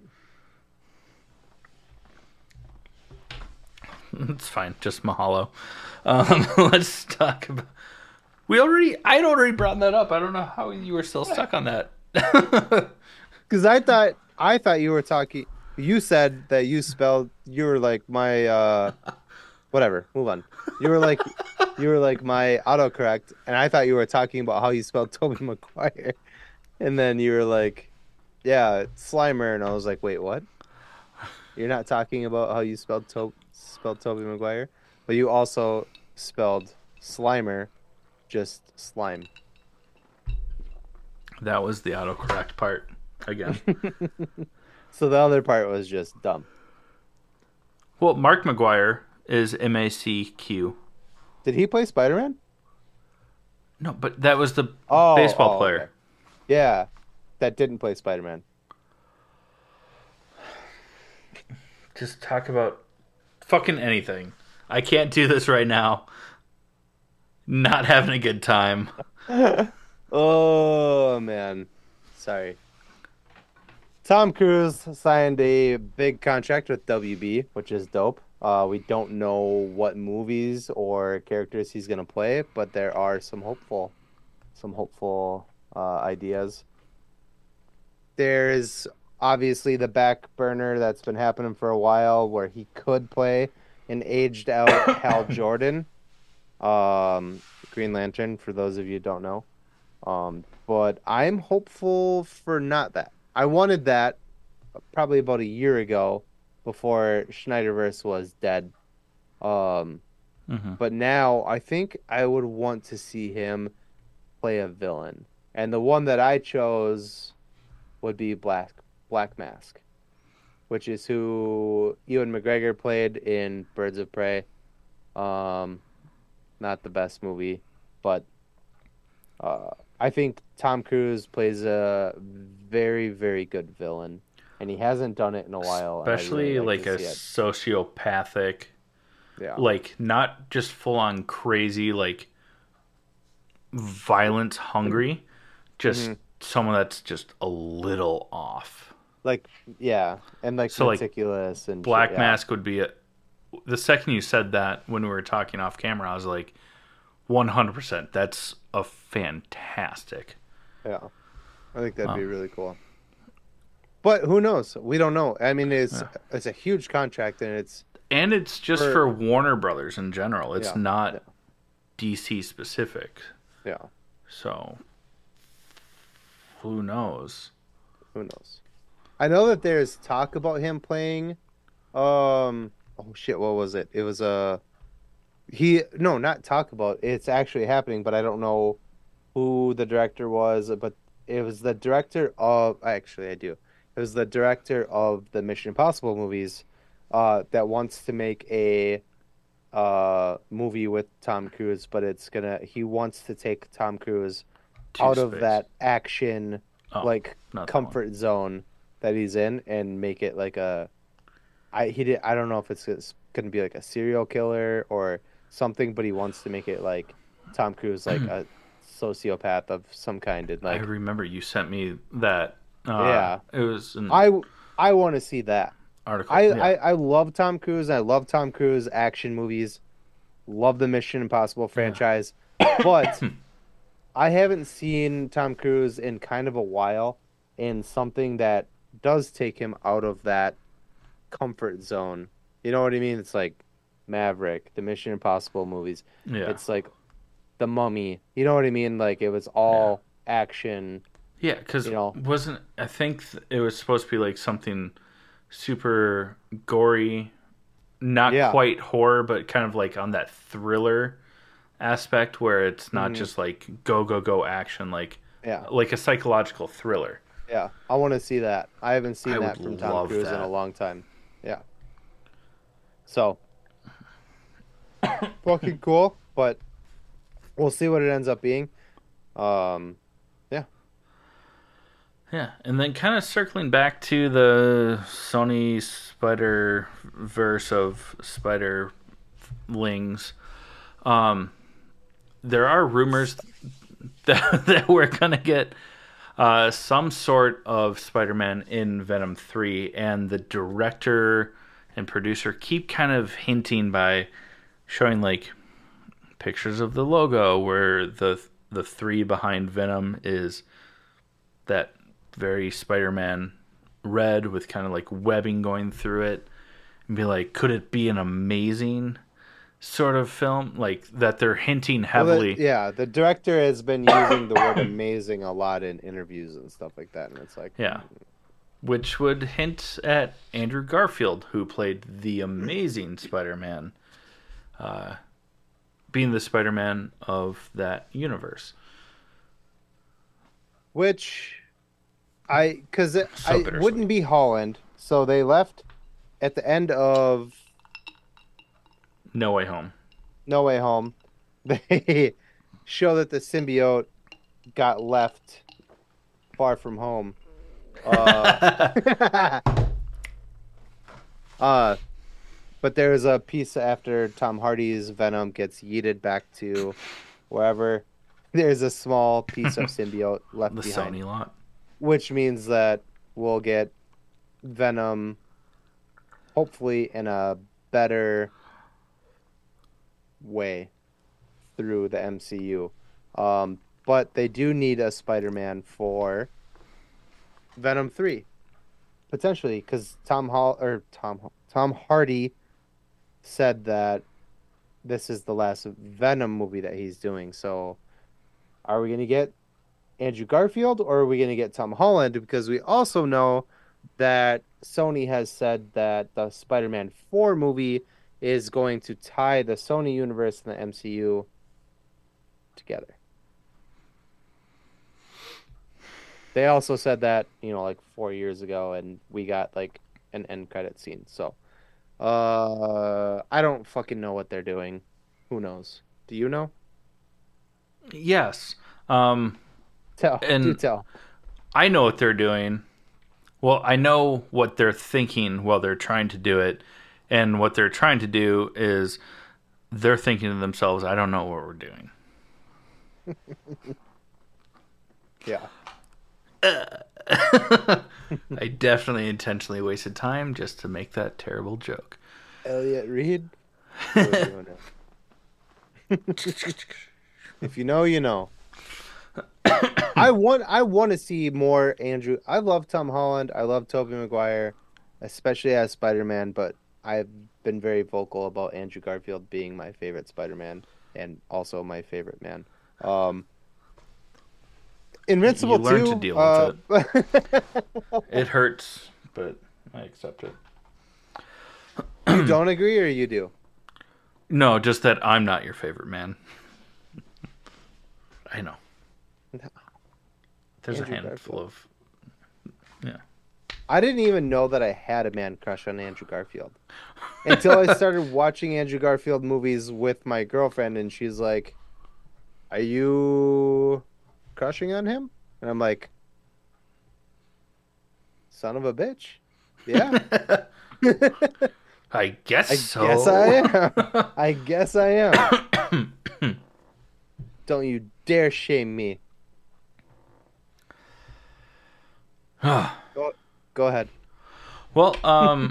It's fine. Just mahalo. Um, let's talk about... We already... I'd already brought that up. I don't know how you were still stuck on that. Because I thought I thought you were talking. You said that you spelled. You were like my uh, Whatever. Move on. You were like, you were like my autocorrect, and I thought you were talking about how you spelled Tobey Maguire, and then you were like, yeah, Slimer, and I was like, wait, what? You're not talking about how you spelled to spelled Tobey Maguire, but you also spelled Slimer, just slime. That was the autocorrect part again. So the other part was just dumb. Well, Mark McGuire is M A C Q. Did he play Spider-Man? No, but that was the Oh, baseball oh, player. okay. Yeah, that didn't play Spider-Man. Just talk about fucking anything. I can't do this right now. Not having a good time. Oh, man. Sorry. Tom Cruise signed a big contract with W B, which is dope. Uh, we don't know what movies or characters he's going to play, but there are some hopeful, some hopeful uh, ideas. There's obviously the back burner that's been happening for a while where he could play an aged out Hal Jordan, um, Green Lantern, for those of you who don't know. Um, but I'm hopeful for not that. I wanted that probably about a year ago before Schneiderverse was dead. Um, Mm-hmm. but now I think I would want to see him play a villain. And the one that I chose would be Black Black Mask, which is who Ewan McGregor played in Birds of Prey. Um, not the best movie, but uh, I think Tom Cruise plays a very, very good villain, and he hasn't done it in a while. and I Especially really like to a see it. sociopathic, Yeah, like not just full on crazy, like violence hungry, just Mhm. someone that's just a little off. like yeah, and like So, like, meticulous and Black shit, yeah. Mask would be a, the second you said that when we were talking off camera, I was like, one hundred percent. That's a fantastic. Yeah, I think that'd be Um, really cool. But who knows? We don't know. I mean, it's Yeah. it's a huge contract, and it's And it's just For- for Warner Brothers in general. It's Yeah, not yeah. D C specific. yeah. So who knows? Who knows? I know that there's talk about him playing. Um. Oh shit! What was it? It was a. Uh, he no, not talk about. It's actually happening, but I don't know who the director was. But it was the director of. Actually, I do. It was the director of the Mission Impossible movies, uh, that wants to make a, uh, movie with Tom Cruise. But it's gonna. He wants to take Tom Cruise To out of space. that action, Oh, like not that one. comfort zone that he's in, and make it like a. I he did. I don't know if it's, it's gonna be like a serial killer or something, but he wants to make it like Tom Cruise, like a sociopath of some kind, and I like remember you sent me that. Uh, Yeah. It was an I I want to see that. article. I, yeah. I I love Tom Cruise. I love Tom Cruise action movies. Love the Mission Impossible franchise, but I haven't seen Tom Cruise in kind of a while in something that does take him out of that comfort zone. You know what I mean? It's like Maverick, the Mission Impossible movies. yeah. It's like The Mummy. You know what I mean? Like it was all action. Yeah, because you know. wasn't I think th- it was supposed to be like something super gory, not Yeah. quite horror, but kind of like on that thriller aspect where it's not Mhm. just like go go go action, like Yeah. like a psychological thriller. Yeah. I want to see that. I haven't seen I that would from Tom love Cruise in that. a long time. Yeah. So fucking cool, but we'll see what it ends up being. Um Yeah, and then kind of circling back to the Sony Spider verse of Spider Lings, um, there are rumors that, that we're gonna get uh, some sort of Spider-Man in Venom three, and the director and producer keep kind of hinting by showing like pictures of the logo where the the three behind Venom is that very Spider-Man red with kind of like webbing going through it, and be like, could it be an amazing sort of film, like that they're hinting Well, the, heavily. yeah, the director has been using the word amazing a lot in interviews and stuff like that, and it's like, Yeah. Which would hint at Andrew Garfield, who played the amazing Spider-Man, uh, being the Spider-Man of that universe. which I because it, So I bittersweet. wouldn't be Holland, so they left at the end of No Way Home. No Way Home. They show that the symbiote got left far from home. Uh, uh, but there's a piece after Tom Hardy's Venom gets yeeted back to wherever. There's a small piece of symbiote left The behind, Sony lot. which means that we'll get Venom, hopefully in a better way through the M C U. Um, but they do need a Spider-Man for Venom three, potentially, because Tom Hall or Tom Tom Hardy said that this is the last Venom movie that he's doing. So, are we gonna get Andrew Garfield or are we gonna get Tom Holland? Because we also know that Sony has said that the Spider-Man four movie is going to tie the Sony universe and the M C U together. They also said that, you know, like four years ago, and we got like an end credit scene. So, uh, I don't fucking know what they're doing. Who knows? Do you know? Yes. Um, Tell. And- Do tell. I know what they're doing. Well, I know what they're thinking while they're trying to do it. And what they're trying to do is they're thinking to themselves, I don't know what we're doing. Yeah. I definitely intentionally wasted time just to make that terrible joke. Elliot Reed. What are you doing now? If you know, you know. I want I want to see more Andrew. I love Tom Holland. I love Tobey Maguire, especially as Spider-Man, but I've been very vocal about Andrew Garfield being my favorite Spider-Man and also my favorite man. Um Invincible You learn two, to deal uh, with It hurts, but I accept it. You don't agree or you do? No, just that I'm not your favorite man. I know. There's Andrew a handful of... Yeah. I didn't even know that I had a man crush on Andrew Garfield until I started watching Andrew Garfield movies with my girlfriend, and she's like, "Are you crushing on him?" And I'm like, "Son of a bitch, yeah." I guess I so. guess I am. I guess I am. Don't you dare shame me. Go, go ahead. Well, um,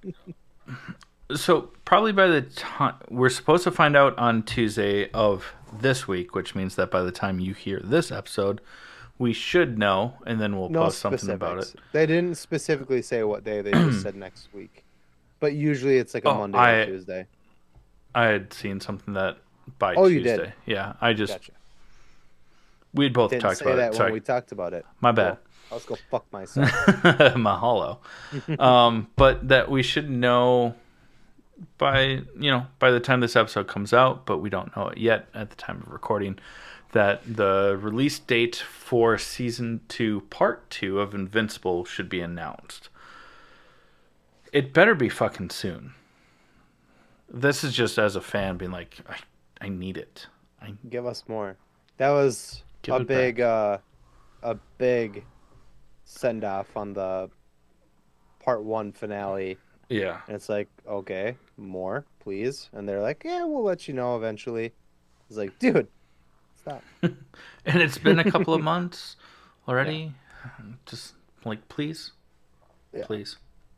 so probably by the time we're supposed to find out on Tuesday of this week, which means that by the time you hear this episode, we should know, and then we'll No post something about it. specifics. They didn't specifically say what day. They just said next week. But usually it's like a Oh, Monday I- or Tuesday. I had seen something that by Oh, you Tuesday. did? Yeah, I just Gotcha. we'd both Didn't talked say about that it. when Sorry, we talked about it. my bad. Well, let's go fuck myself. Mahalo. um, but that we should know by you know by the time this episode comes out, but we don't know it yet at the time of recording. That the release date for season two, part two of Invincible should be announced. It better be fucking soon. This is just as a fan being like, I, I need it. I Give us more. That was Give a it big, uh, a big send off on the part one finale. yeah. And it's like, okay, more, please. And they're like, yeah, we'll let you know eventually. It's like, dude, stop. And it's been a couple of months already. Just like, please, Yeah. please.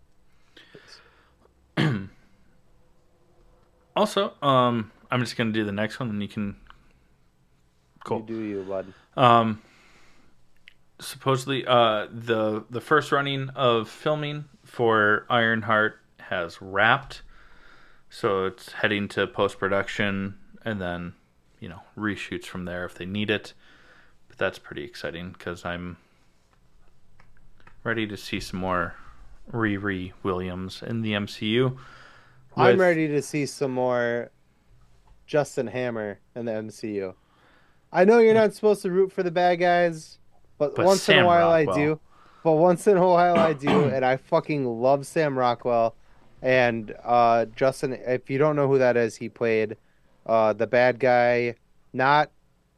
Also, um, I'm just gonna do the next one, and you can. Cool. You do you, bud. Um, supposedly, uh, the the first running of filming for Ironheart has wrapped. So it's heading to post-production and then, you know, reshoots from there if they need it. But that's pretty exciting because I'm ready to see some more Riri Williams in the M C U. I'm with- ready to see some more Justin Hammer in the M C U. I know you're not supposed to root for the bad guys, but, But once in Sam a while Rockwell. I do. But once in a while I do, and I fucking love Sam Rockwell. And uh, Justin, if you don't know who that is, he played uh, the bad guy, not,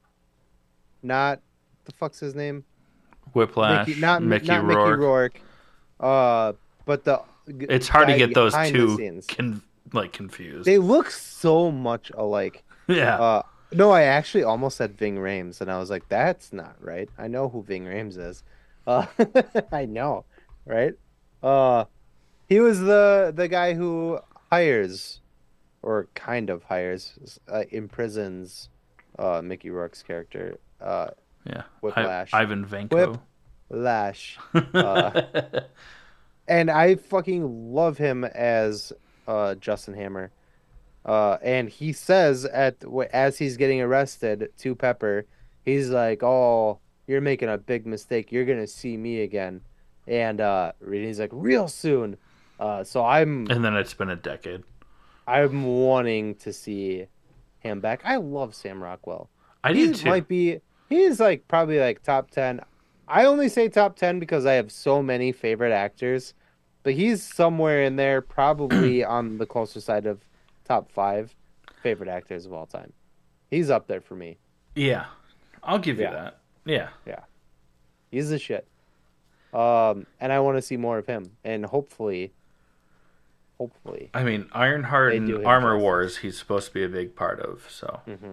not, the fuck's his name? Whiplash, Mickey, not Mickey not Rourke. Mickey Rourke. Uh, but the It's hard to guy get those behind the two scenes. con- like confused. They look so much alike. yeah. Uh, no, I actually almost said Ving Rhames, and I was like, that's not right. I know who Ving Rhames is. Uh, I know, right? Uh, he was the the guy who hires, or kind of hires, uh, imprisons uh, Mickey Rourke's character, uh, yeah. Whiplash. I- Ivan Vanko. Whip. Lash. Uh, and I fucking love him as uh, Justin Hammer. Uh, and he says at as he's getting arrested to Pepper, he's like, "Oh, you're making a big mistake. You're gonna see me again." And uh, he's like, "Real soon." Uh, so I'm and then it's been a decade. I'm wanting to see him back. I love Sam Rockwell. I he did too. might be he is like probably like top ten. I only say top ten because I have so many favorite actors, but he's somewhere in there, probably on the closer side of top five favorite actors of all time. He's up there for me. Yeah. I'll give Yeah. you that. Yeah. He's the shit. Um, and I want to see more of him, and hopefully, hopefully, I mean, Ironheart They do and him Armor justice. Wars, he's supposed to be a big part of, so. hmm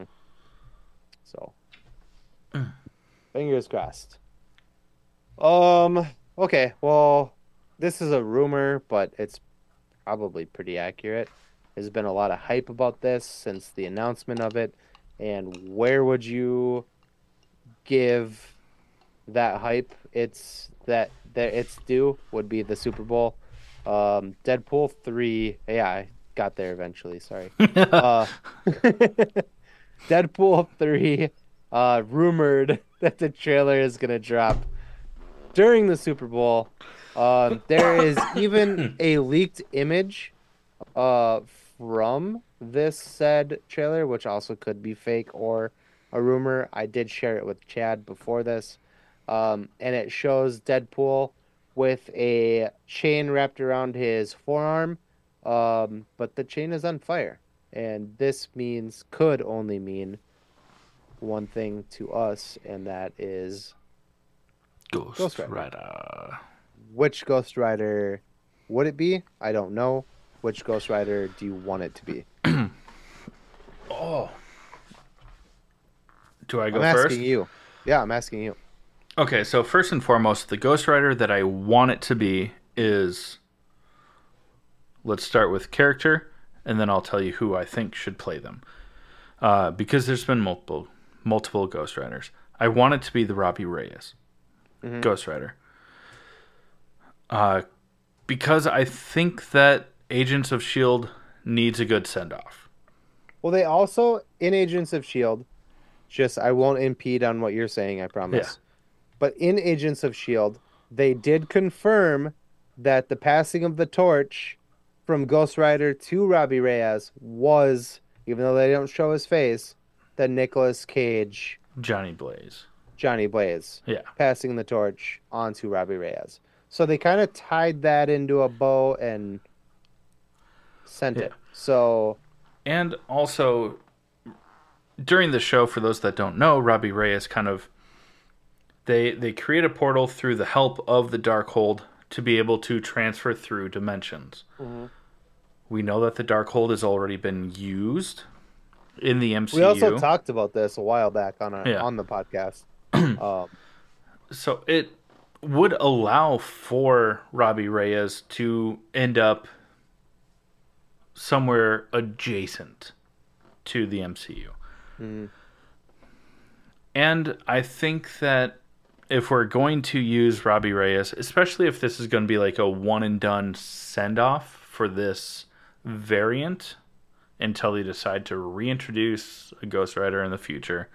so fingers crossed. Um. Okay. Well, this is a rumor, but it's probably pretty accurate. There's been a lot of hype about this since the announcement of it, and where would you give that hype? It's that that it's due would be the Super Bowl. Um, Deadpool three. Yeah, I got there eventually. Sorry. Uh, Deadpool three. Uh, rumored that the trailer is gonna drop during the Super Bowl. Um, there is even a leaked image uh, from this said trailer, which also could be fake or a rumor. I did share it with Chad before this. Um, and it shows Deadpool with a chain wrapped around his forearm, um, but the chain is on fire. And this means, could only mean one thing to us, and that is Ghost, Ghost Rider. Rider. which Ghost Rider would it be? I don't know. Which Ghost Rider do you want it to be? Oh. Do I go I'm first? asking you. Yeah, I'm asking you. Okay, so first and foremost, the Ghost Rider that I want it to be is. Let's start with character, and then I'll tell you who I think should play them. Uh, because there's been multiple, multiple Ghost Riders. I want it to be the Robbie Reyes Mhm. Ghost Rider. Uh, because I think that Agents of S H I E L D needs a good send off. Well, they also in Agents of S H I E L D. Just I won't impede on what you're saying. I promise. Yeah. But in Agents of S H I E L D, they did confirm that the passing of the torch from Ghost Rider to Robbie Reyes was, even though they don't show his face, the Nicolas Cage Johnny Blaze. Johnny Blaze Yeah. passing the torch onto Robbie Reyes. So they kind of tied that into a bow and sent it. Yeah. So And also, during the show, for those that don't know, Robbie Reyes kind of they they create a portal through the help of the Darkhold to be able to transfer through dimensions. Mhm. We know that the Darkhold has already been used in the M C U. we also talked about this a while back on our, Yeah. on the podcast. um, So it would allow for Robbie Reyes to end up somewhere adjacent to the M C U. mhm. And I think that if we're going to use Robbie Reyes, especially if this is going to be like a one and done send off for this variant until they decide to reintroduce a Ghost Rider in the future.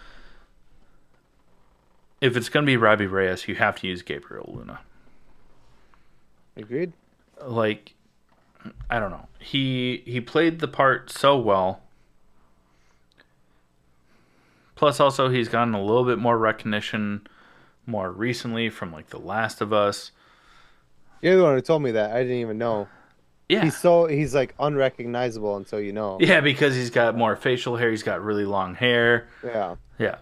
If it's going to be Robbie Reyes, you have to use Gabriel Luna. Agreed. Like, I don't know. He he played the part so well. Plus, also, he's gotten a little bit more recognition more recently from, like, The Last of Us. You're the one who told me that. I didn't even know. Yeah. He's so, he's, like, unrecognizable until you know. Yeah, because he's got more facial hair. He's got really long hair. Yeah. Yeah.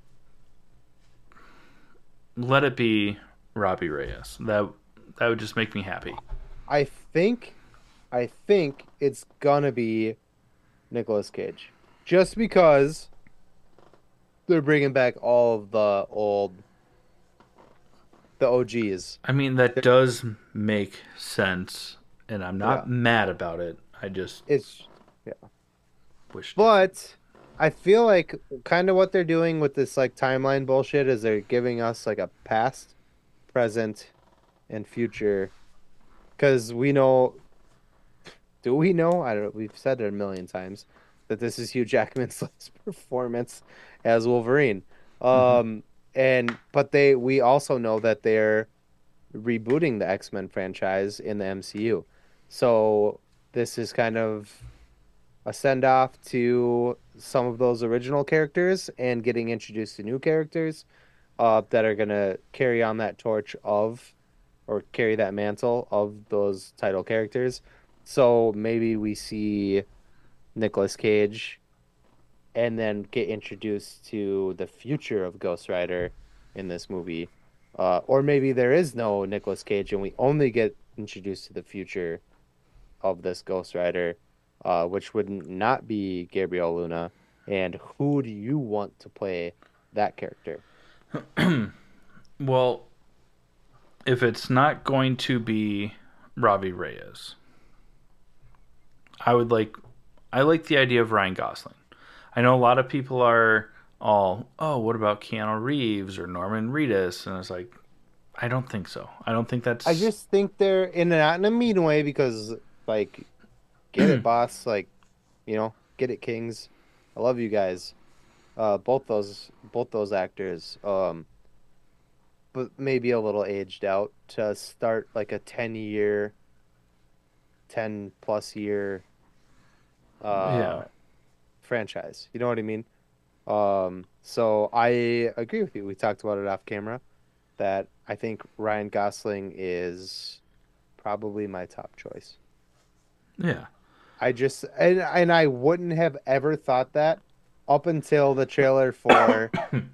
Let it be Robbie Reyes. That that would just make me happy. I think, I think it's gonna be Nicolas Cage. Just because they're bringing back all of the old, the O Gs. I mean, that does make sense, and I'm not Yeah. mad about it. I just It's, yeah. wish. But I feel like kind of what they're doing with this like timeline bullshit is they're giving us like a past, present, and future. Because we know, do we know? I don't know. We've said it a million times that this is Hugh Jackman's last performance as Wolverine. Um, Mm-hmm. and but they we also know that they're rebooting the X-Men franchise in the M C U. So this is kind of a send off to some of those original characters and getting introduced to new characters uh, that are going to carry on that torch of or carry that mantle of those title characters. So maybe we see Nicolas Cage and then get introduced to the future of Ghost Rider in this movie. Uh, or maybe there is no Nicolas Cage and we only get introduced to the future of this Ghost Rider. Uh, which would not be Gabriel Luna. And who do you want to play that character? Well, if it's not going to be Robbie Reyes, I would like. I like the idea of Ryan Gosling. I know a lot of people are all, oh, what about Keanu Reeves or Norman Reedus? And it's like, I don't think so. I don't think that's. I just think they're in a, not in a mean way because, like, get it, boss. Like, you know, get it, Kings. I love you guys. Uh, both those, both those actors. Um, but maybe a little aged out to start like a ten year, ten plus year, uh, Yeah. franchise. You know what I mean? Um, so I agree with you. We talked about it off camera that I think Ryan Gosling is probably my top choice. Yeah. I just and and I wouldn't have ever thought that up until the trailer for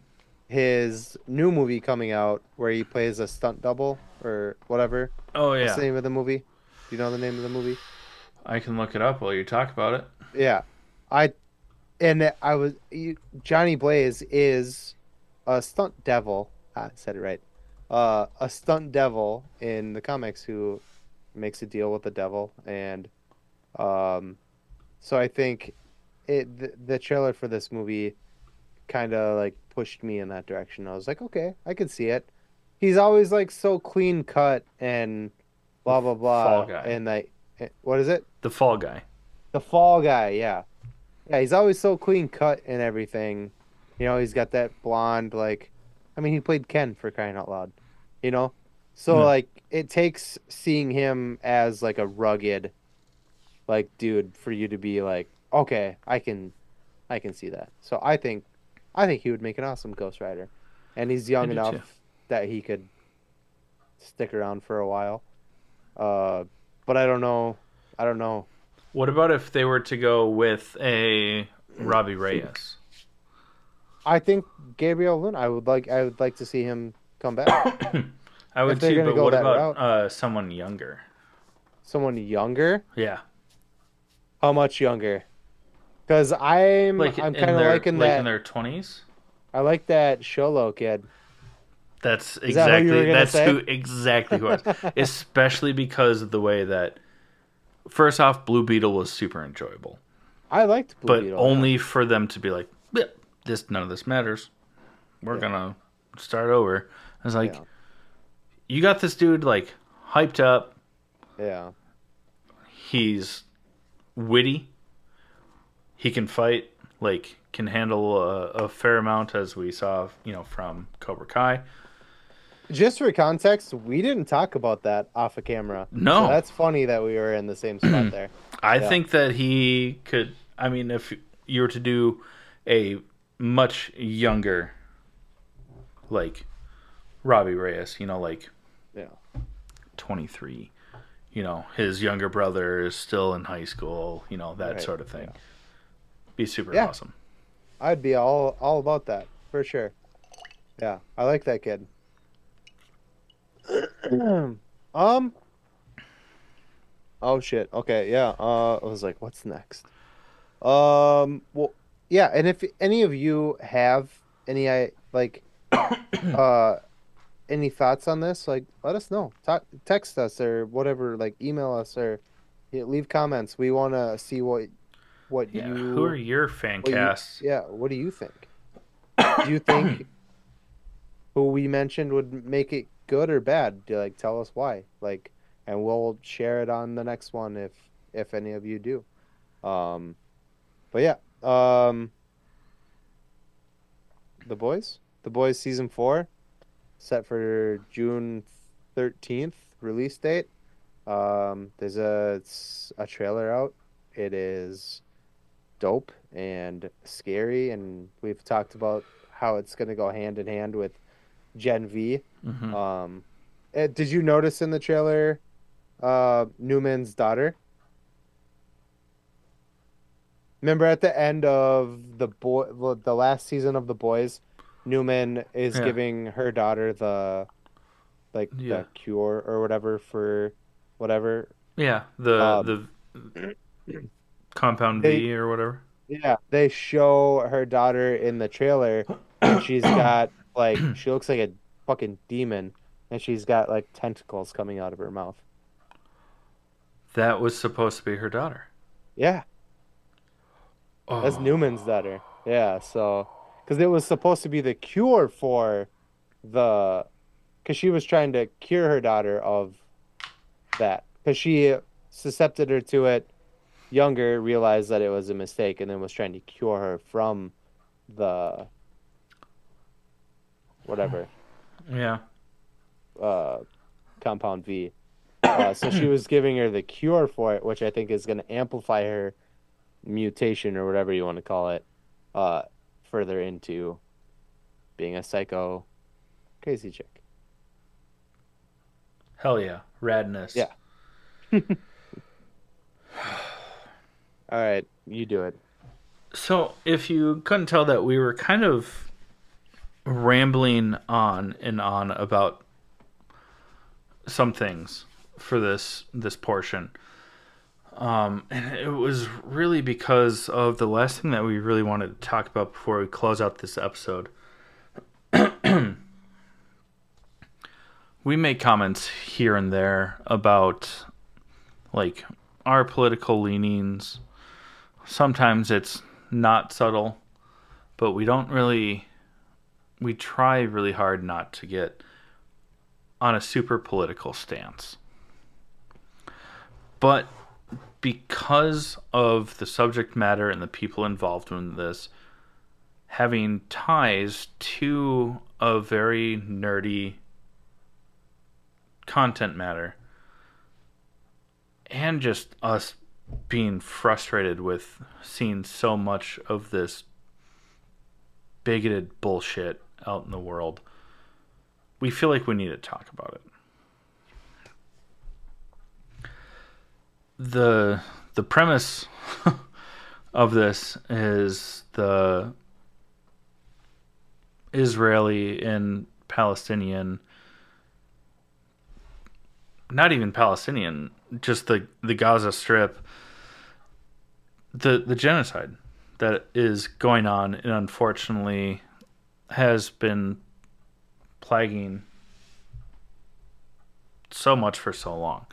his new movie coming out where he plays a stunt double or whatever. Oh What's yeah. the name of the movie? Do you know the name of the movie? I can look it up while you talk about it. Yeah. I and I was you- Johnny Blaze is a stunt devil. I said it right. Uh, a stunt devil in the comics who makes a deal with the devil and Um, so I think it the, the trailer for this movie kind of like pushed me in that direction. I was like, okay, I can see it. He's always like so clean cut and blah blah blah. Fall Guy. And like, what is it? The Fall Guy. The Fall Guy. Yeah, yeah. He's always so clean cut and everything. You know, he's got that blonde like. I mean, he played Ken for crying out loud. You know, so Yeah. like it takes seeing him as like a rugged like dude for you to be like okay i can i can see that. So i think i think he would make an awesome Ghost Rider, and he's young do enough too. that he could stick around for a while. uh but i don't know i don't know What about if they were to go with a Robbie Reyes? I think Gabriel Luna, i would like i would like to see him come back. I would If they're too, gonna but go what that about route. uh, someone younger? Someone younger. Yeah, How much younger? Because i'm like i'm in kind of their liking like that. in their twenties. I like that Sholo kid. That's Is that who you exactly were gonna that's say? who exactly who it was. Especially because of the way that first off, Blue Beetle was super enjoyable, I liked Blue but Beetle, only for them to be like, "Yeah, this none of this matters. We're Yeah. gonna start over." I was like, Yeah. you got this dude like hyped up. yeah. He's witty. he can fight, like can handle a, a fair amount, as we saw, you know, from Cobra Kai. Just for context, we didn't talk about that off of camera. So No, that's funny that we were in the same spot there. I Yeah. think that he could. I mean, if you were to do a much younger, like Robbie Reyes, you know, like Yeah. twenty-three, you know, his younger brother is still in high school, you know, that Right. sort of thing. Yeah. Be super Yeah. awesome. I'd be all all about that for sure. Yeah, I like that kid. um. Oh shit. Okay. Yeah. Uh, I was like, what's next? Um. Well, yeah. And if any of you have any, I like, uh, any thoughts on this, like, let us know. Talk, text us or whatever. Like, email us or yeah, leave comments. We want to see what what Yeah. Who are you your fan what you casts? yeah. What do you think? Do you think who we mentioned would make it good or bad? Do, like, tell us why. Like, and we'll share it on the next one if if any of you do. Um, but yeah, um, The Boys, The Boys season four, set for June thirteenth release date. Um, there's a it's a trailer out. It is dope and scary, and we've talked about how it's gonna go hand in hand with Gen V. Mm-hmm. Um, eh, did you notice in the trailer, uh, Newman's daughter? Remember at the end of the boy, well, the last season of The Boys, Newman is Yeah. giving her daughter the, like Yeah. the cure or whatever for, whatever. Yeah. The Um, the compound they V or whatever. yeah they show her daughter in the trailer, and she's got like she looks like a fucking demon, and she's got like tentacles coming out of her mouth. That was supposed to be her daughter. Yeah. That's Oh. Newman's daughter. Yeah, so because it was supposed to be the cure for the, because she was trying to cure her daughter of that, because she suscepted her to it younger, realized that it was a mistake, and then was trying to cure her from the whatever Yeah. uh, compound V. Uh, so she was giving her the cure for it, which I think is going to amplify her mutation or whatever you want to call it, uh, further into being a psycho crazy chick. Hell yeah. Radness. Yeah. All right, you do it. So, if you couldn't tell that we were kind of rambling on and on about some things for this this portion, um, and it was really because of the last thing that we really wanted to talk about before we close out this episode. We make comments here and there about like our political leanings. Sometimes it's not subtle, but we don't really we try really hard not to get on a super political stance. But because of the subject matter and the people involved in this having ties to a very nerdy content matter, and just us being frustrated with seeing so much of this bigoted bullshit out in the world, we feel like we need to talk about it. The the premise of this is the Israeli and Palestinian, not even Palestinian, just the, the Gaza Strip, the the genocide that is going on and unfortunately has been plaguing so much for so long.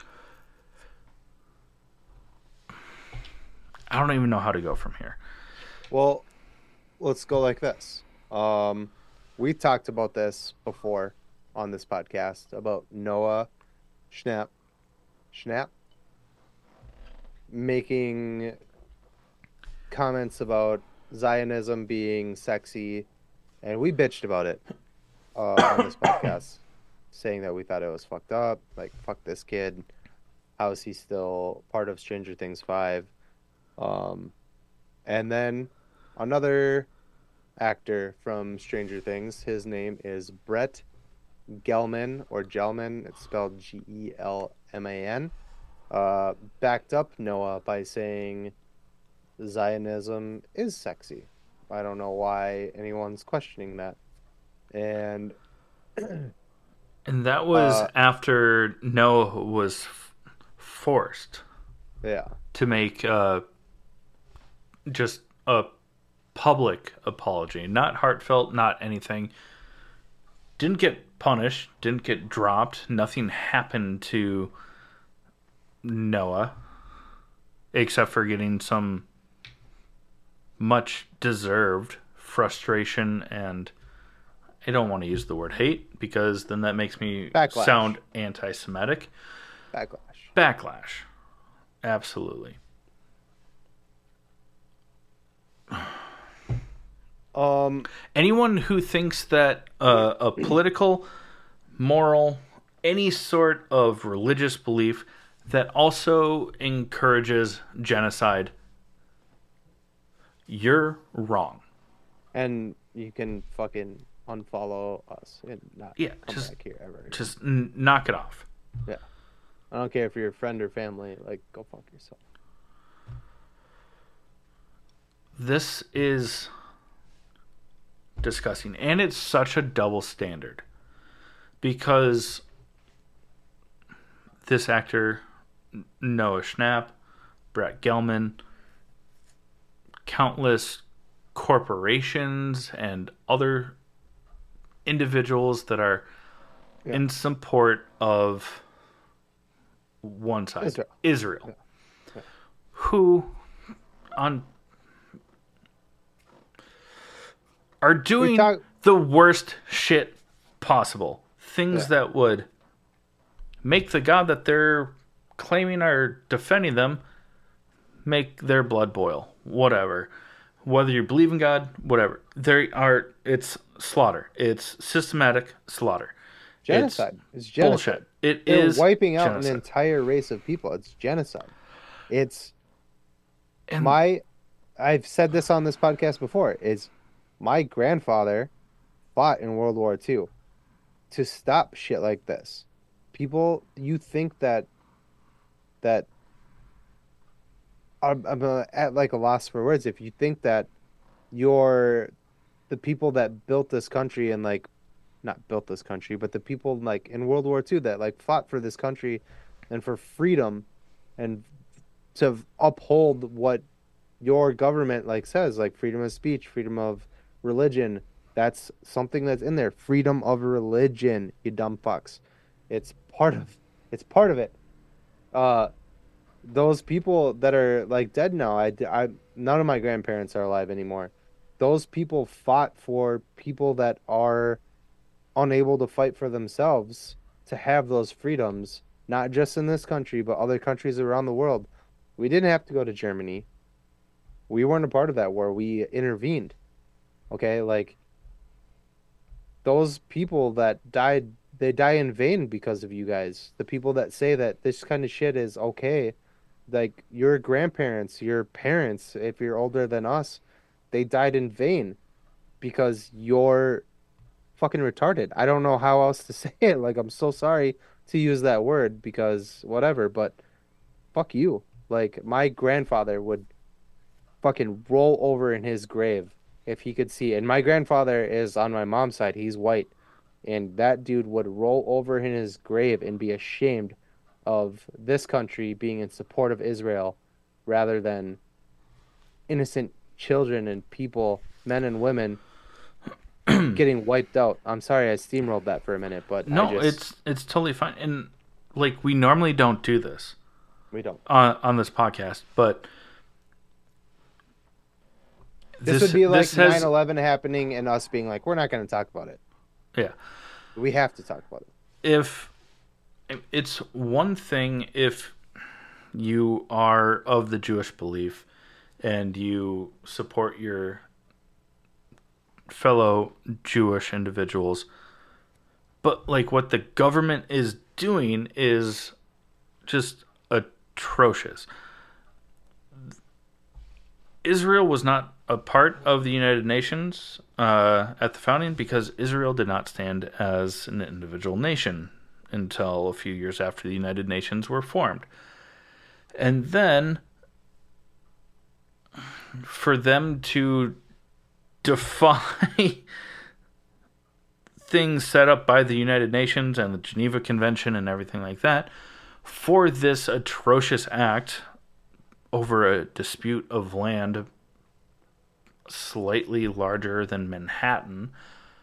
I don't even know how to go from here. Well, let's go like this. Um, we talked about this before on this podcast about Noah Schnapp, Schnapp making comments about Zionism being sexy, and we bitched about it uh, on this podcast, saying that we thought it was fucked up. Like, fuck this kid. How is he still part of Stranger Things five? Um, and then another actor from Stranger Things, his name is Brett Gelman, or Gelman, it's spelled G E L M A N, uh, backed up Noah by saying Zionism is sexy. I don't know why anyone's questioning that. And And that was uh, after Noah was f- forced yeah, to make uh, just a public apology. Not heartfelt, not anything. Didn't get punished, didn't get dropped. Nothing happened to Noah except for getting some much deserved frustration, and I don't want to use the word hate because then that makes me Backlash. sound anti-Semitic. backlash. Backlash. Absolutely. Um, Anyone who thinks that uh, a political, moral, any sort of religious belief that also encourages genocide, you're wrong. and you can fucking unfollow us and not Yeah, come just- back here ever. Just n- knock it off. Yeah. I don't care if you're a friend or family. Like, go fuck yourself. This is disgusting, and it's such a double standard because this actor, Noah Schnapp, Brett Gelman, countless corporations and other individuals that are Yeah. in support of one side, Israel. Israel, Yeah. Yeah. who on are doing talk- the worst shit possible. Things Yeah. that would make the God that they're claiming are defending them make their blood boil. Whatever. Whether you believe in God, whatever. There are it's slaughter. It's systematic slaughter. Genocide. It's, It's genocide. bullshit. It They're is wiping out genocide. an entire race of people. It's genocide. It's And my I've said this on this podcast before, is my grandfather fought in World War Two to stop shit like this. People, you think that that I'm, I'm uh, at like a loss for words if you think that you're the people that built this country and like not built this country, but the people like in World War Two that like fought for this country and for freedom and to uphold what your government like says, like freedom of speech, freedom of religion. That's something that's in there. Freedom of religion, you dumb fucks. It's part of it's part of it. Uh those people that are like dead now, I, I none of my grandparents are alive anymore. Those people fought for people that are unable to fight for themselves to have those freedoms, not just in this country, but other countries around the world. We didn't have to go to Germany. We weren't a part of that war. We intervened. Okay, like those people that died, they die in vain because of you guys. The people that say that this kind of shit is okay, like your grandparents, your parents, if you're older than us, they died in vain because you're fucking retarded. I don't know how else to say it. Like, I'm so sorry to use that word because whatever, but fuck you. Like, my grandfather would fucking roll over in his grave if he could see. And my grandfather is on my mom's side. He's white. And that dude would roll over in his grave and be ashamed of this country being in support of Israel rather than innocent children and people, men and women, getting wiped out. I'm sorry I steamrolled that for a minute, but no, I just, it's it's totally fine. And like we normally don't do this we don't. on on this podcast, but This, would be like this has- nine eleven happening and us being like, we're not going to talk about it. yeah. We have to talk about it. If it's one thing if you are of the Jewish belief and you support your fellow Jewish individuals. But like what the government is doing is just atrocious. Israel was not a part of the United Nations uh, at the founding because Israel did not stand as an individual nation until a few years after the United Nations were formed. And then for them to defy things set up by the United Nations and the Geneva Convention and everything like that for this atrocious act over a dispute of land slightly larger than Manhattan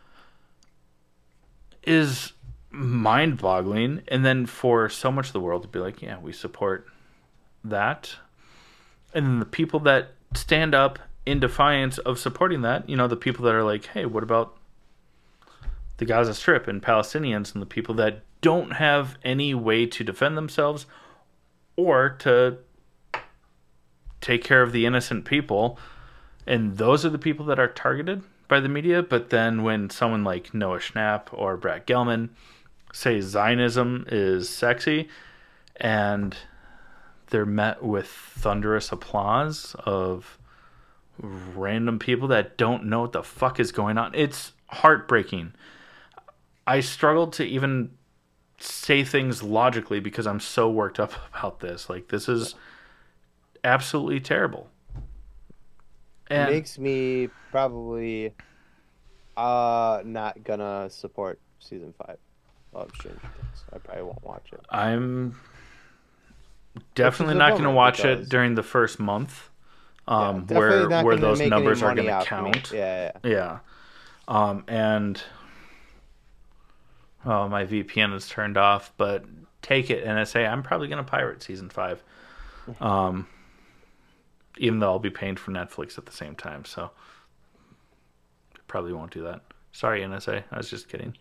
is mind-boggling. And then for so much of the world to be like, yeah, we support that. And then the people that stand up in defiance of supporting that, you know, the people that are like, hey, what about the Gaza Strip and Palestinians, and the people that don't have any way to defend themselves or to take care of the innocent people. And those are the people that are targeted by the media. But then when someone like Noah Schnapp or Brad Gelman say Zionism is sexy, and they're met with thunderous applause of random people that don't know what the fuck is going on, it's heartbreaking. I struggled to even say things logically because I'm so worked up about this. Like, this is absolutely terrible. And it makes me probably uh not gonna support season five of Stranger Things. I probably won't watch it. I'm definitely not going to watch because... it during the first month, um, yeah, where where those numbers are going to count. Yeah, yeah, yeah. Um, and oh, my V P N is turned off, but take it, N S A. I'm probably going to pirate season five. Um. Even though I'll be paying for Netflix at the same time, so probably won't do that. Sorry, N S A. I was just kidding.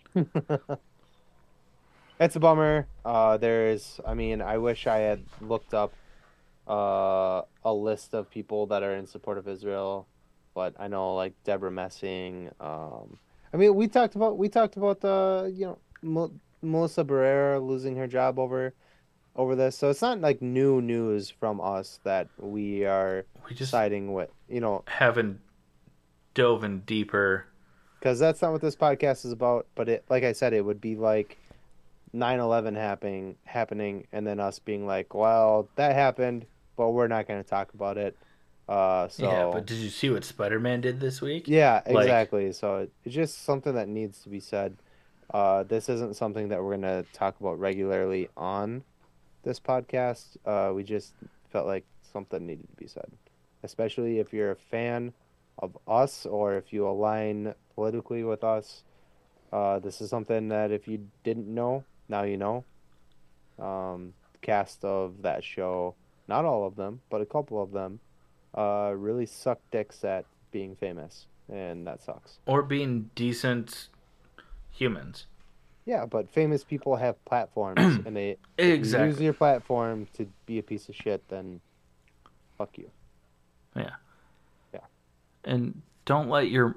It's a bummer. Uh, there's, I mean, I wish I had looked up uh, a list of people that are in support of Israel, but I know like Deborah Messing. Um, I mean, we talked about we talked about the you know Mo- Melissa Barrera losing her job over. over this, so it's not like new news from us that we are we just siding with, you know, haven't dove in deeper, because that's not what this podcast is about. But it, like I said, it would be like nine eleven happening, happening, and then us being like, well, that happened, but we're not going to talk about it. Uh, so yeah, but did you see what Spider-Man did this week? Yeah, exactly. Like... So it, it's just something that needs to be said. Uh, this isn't something that we're going to talk about regularly on this podcast. Uh, we just felt like something needed to be said, especially if you're a fan of us or if you align politically with us. Uh, this is something that if you didn't know, now you know. Um, the cast of that show, not all of them, but a couple of them, uh, really suck dicks at being famous, and that sucks. Or being decent humans. Yeah, but famous people have platforms, and they exactly. use your platform to be a piece of shit, then fuck you. Yeah. Yeah. And don't let your...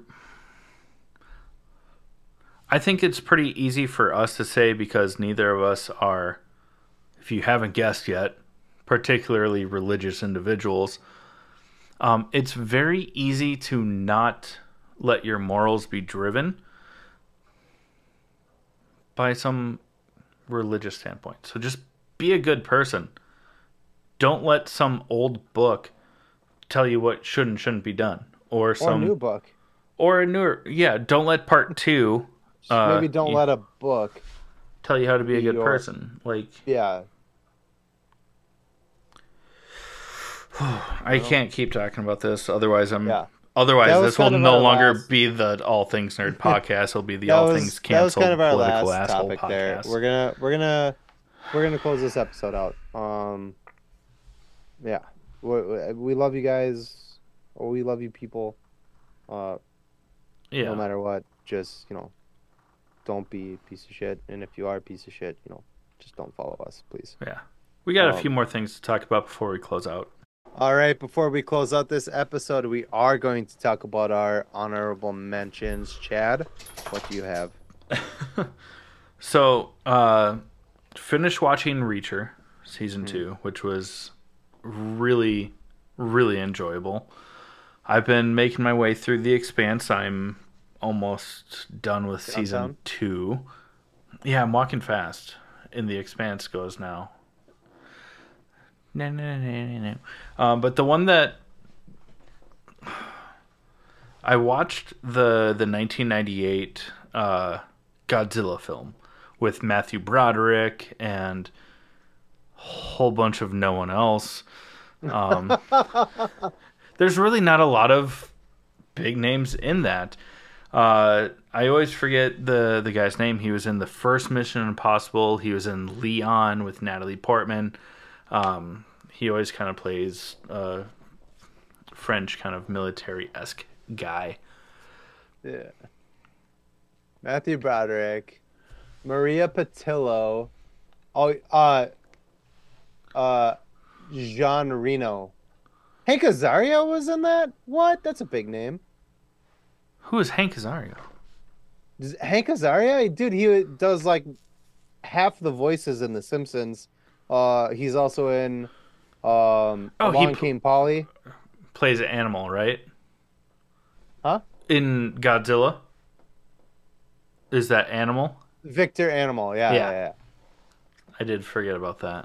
I think it's pretty easy for us to say because neither of us are, if you haven't guessed yet, particularly religious individuals. Um, it's very easy to not let your morals be driven by some religious standpoint. So just be a good person. Don't let some old book tell you what should and shouldn't be done. Or, some, or a new book. Or a newer... Yeah, don't let part two... Uh, Maybe don't let a book... tell you how to be a good your, person. Like... Yeah. I can't keep talking about this. Otherwise, I'm... Yeah. Otherwise, this will no longer last... be the All Things Nerd podcast. It'll be the All was, Things Canceled kind of our Political last Asshole topic podcast. There. We're gonna we're gonna we're gonna close this episode out. Um, yeah, we, we love you guys. We love you people. Uh, yeah. No matter what, just you know, don't be a piece of shit. And if you are a piece of shit, you know, just don't follow us, please. Yeah, we got um, a few more things to talk about before we close out. All right, before we close out this episode, we are going to talk about our honorable mentions. Chad, what do you have? So, uh, finished watching Reacher season Hmm. two, which was really, really enjoyable. I've been making my way through The Expanse. I'm almost done with season Downtown? two. Yeah, I'm walking fast. In The Expanse goes now. No, no, no, no, no. Um, but the one that I watched the the nineteen ninety-eight uh, Godzilla film with Matthew Broderick and a whole bunch of no one else. Um, there's really not a lot of big names in that. Uh, I always forget the the guy's name. He was in the first Mission Impossible. He was in Leon with Natalie Portman. Um, he always kind of plays a French kind of military esque guy. Yeah. Matthew Broderick, Maria Patillo, oh, uh, uh, Jean Reno. Hank Azaria was in that? What? That's a big name. Who is Hank Azaria? Does- Hank Azaria? Dude, he does like half the voices in The Simpsons. Uh, he's also in um Oh, he Along pl- Came Polly. plays an animal, right? Huh? In Godzilla, is that animal? Victor Animal. Yeah, Yeah. yeah, yeah. I did forget about that.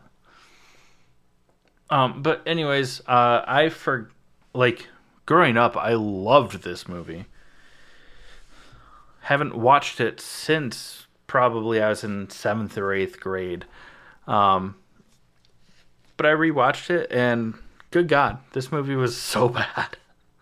Um, but anyways, uh, I for like growing up, I loved this movie. Haven't watched it since probably I was in seventh or eighth grade. Um, but I rewatched it, and good God, this movie was so bad.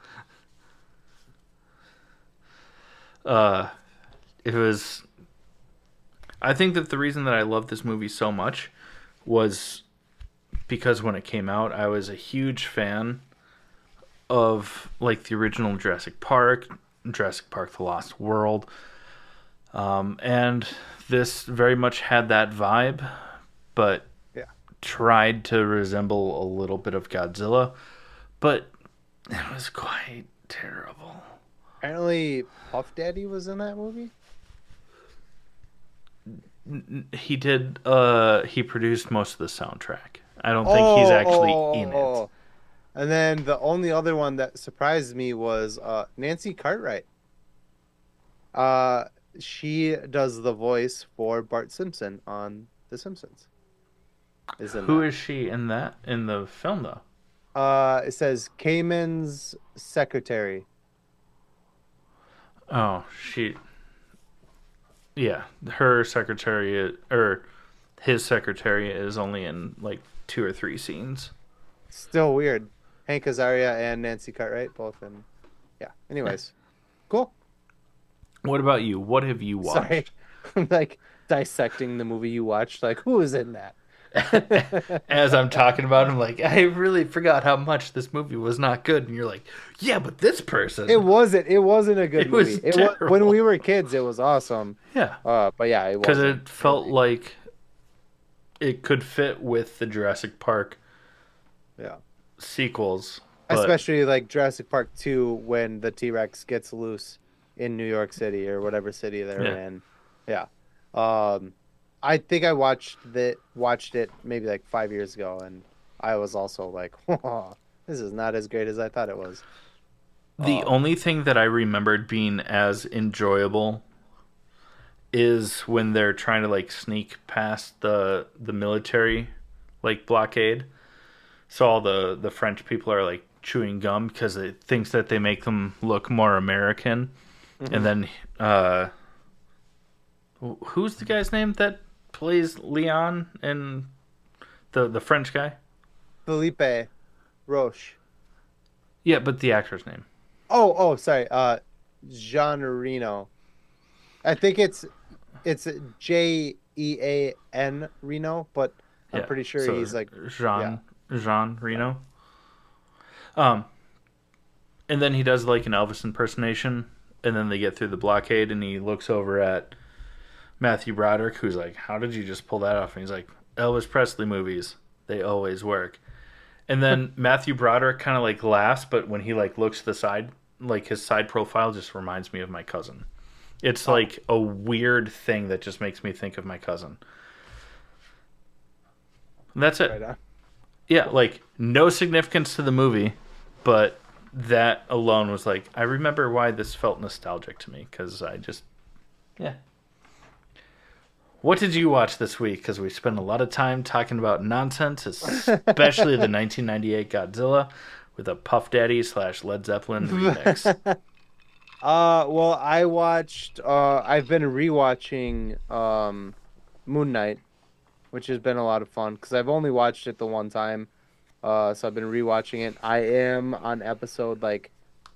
Uh, it was. I think that the reason that I love this movie so much was because when it came out, I was a huge fan of like the original Jurassic Park, Jurassic Park: The Lost World, um, and this very much had that vibe, but Yeah. tried to resemble a little bit of Godzilla, but it was quite terrible. Apparently, Puff Daddy was in that movie. He did. Uh, he produced most of the soundtrack. I don't think he's actually oh, in it. oh. And then the only other one that surprised me was uh, Nancy Cartwright. Uh, she does the voice for Bart Simpson on The Simpsons. Is in Who that. is she in that in the film though? Uh, it says Cayman's secretary. Oh, she. Yeah, her secretary or his secretary is only in like two or three scenes. Still weird. Hank Azaria and Nancy Cartwright both in. Yeah. Anyways, cool. What about you? What have you watched? Sorry, I'm like dissecting the movie you watched. Like, who is in that? As I'm talking about, it, I'm like, I really forgot how much this movie was not good, and you're like, yeah, but this person. It wasn't. It wasn't a good It was movie. It was when terrible. we were kids. It was awesome. Yeah, Uh, but yeah, it because wasn't. it felt really. like it could fit with the Jurassic Park Yeah. sequels. But Especially like Jurassic Park two when the T-Rex gets loose in New York City or whatever city they're Yeah. in. Yeah. Um, I think I watched that watched it maybe like five years ago, and I was also like, "Whoa, this is not as great as I thought it was." the Um, only thing that I remembered being as enjoyable is when they're trying to like sneak past the the military like blockade. So all the the French people are like chewing gum because it thinks that they make them look more American. mhm. And then uh wh- who's the guy's name that plays Leon and the the French guy? Felipe Roche. Yeah, but the actor's name. Oh, oh, sorry. Uh, Jean Reno. I think it's it's J E A N Reno, but I'm Yeah. pretty sure so he's like Jean Jean Reno. Um and then he does like an Elvis impersonation, and then they get through the blockade, and he looks over at Matthew Broderick, who's like, "How did you just pull that off?" And he's like, "Elvis Presley movies, they always work." And then Matthew Broderick kind of like laughs, but when he like looks to the side, like his side profile just reminds me of my cousin. It's Oh. like a weird thing that just makes me think of my cousin. That's it. Right on. Yeah, like no significance to the movie, but that alone was like, I remember why this felt nostalgic to me because I just, yeah. What did you watch this week? Because we spent a lot of time talking about nonsense, especially the nineteen ninety-eight Godzilla with a Puff Daddy slash Led Zeppelin remix. Uh, well, I watched. Uh, I've been rewatching um, Moon Knight, which has been a lot of fun because I've only watched it the one time. Uh, so I've been rewatching it. I am on episode like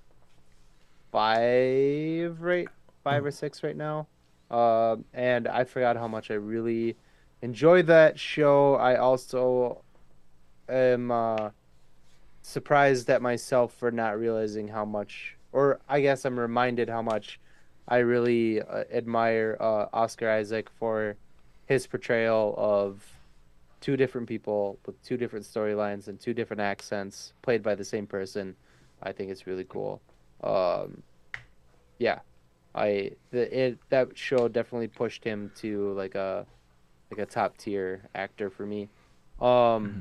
five, right? Five or six right now. Uh, and I forgot how much I really enjoy that show. I also am uh, surprised at myself for not realizing how much, or I guess I'm reminded how much I really uh, admire uh, Oscar Isaac for his portrayal of two different people with two different storylines and two different accents played by the same person. I think it's really cool. Um, yeah, I the, it that show definitely pushed him to like a like a top tier actor for me. Um,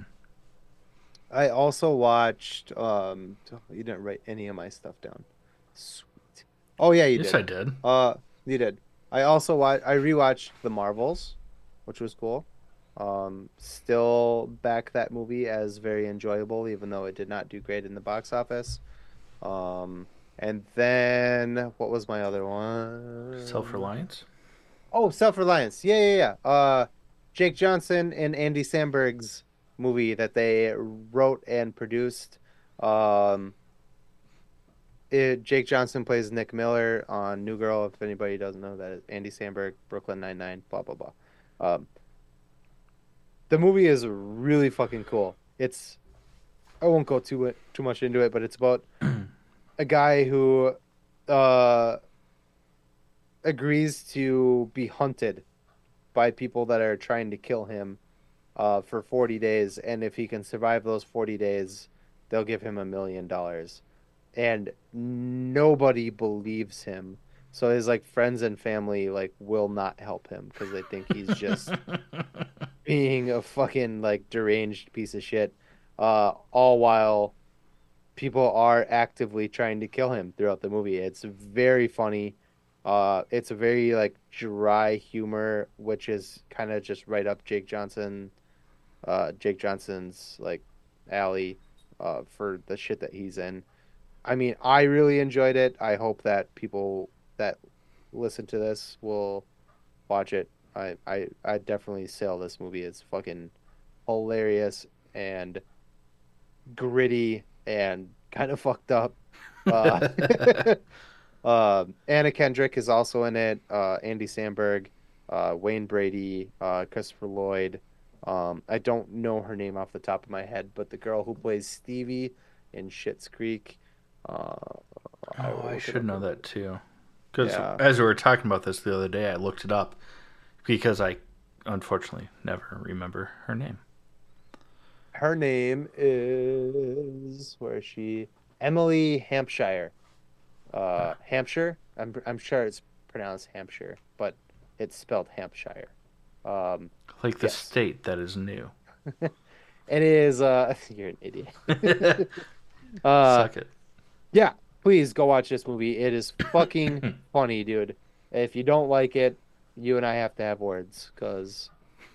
I also watched. Um, you didn't write any of my stuff down. Sweet. Oh yeah, you Yes, did. I did. Uh, you did. I also watched. I rewatched The Marvels, which was cool. Um, still back that movie as very enjoyable, even though it did not do great in the box office. Um, and then what was my other one? Self-Reliance? Oh, Self-Reliance. Yeah, yeah, yeah. Uh, Jake Johnson and Andy Samberg's movie that they wrote and produced. Um, it, Jake Johnson plays Nick Miller on New Girl. If anybody doesn't know that, is Andy Samberg, Brooklyn Nine-Nine, blah blah blah. Um, the movie is really fucking cool. It's I won't go too too much into it, but it's about a guy who uh, agrees to be hunted by people that are trying to kill him uh, for forty days, and if he can survive those forty days, they'll give him a million dollars. And nobody believes him. So his like friends and family like will not help him because they think he's just being a fucking like deranged piece of shit. Uh, all while people are actively trying to kill him throughout the movie. It's very funny. Uh, it's a very like dry humor, which is kind of just right up Jake Johnson, uh, Jake Johnson's like alley, uh, for the shit that he's in. I mean, I really enjoyed it. I hope that people that listen to this will watch it. I I I definitely sell this movie. It's fucking hilarious and gritty and kind of fucked up. Uh, uh, Anna Kendrick is also in it. Uh, Andy Samberg, uh, Wayne Brady, uh, Christopher Lloyd. Um, I don't know her name off the top of my head, but the girl who plays Stevie in Schitt's Creek. Uh, I, Oh, I should know that too. Because Yeah. as we were talking about this the other day, I looked it up because I unfortunately never remember her name. Her name is where is she? Emily Hampshire. Uh, Hampshire. I'm I'm sure it's pronounced Hampshire, but it's spelled Hampshire. Um, Like the Yes. state that is new. it is. Uh, you're an idiot. Uh, Suck it. yeah. Please go watch this movie. It is fucking funny, dude. If you don't like it, you and I have to have words, cause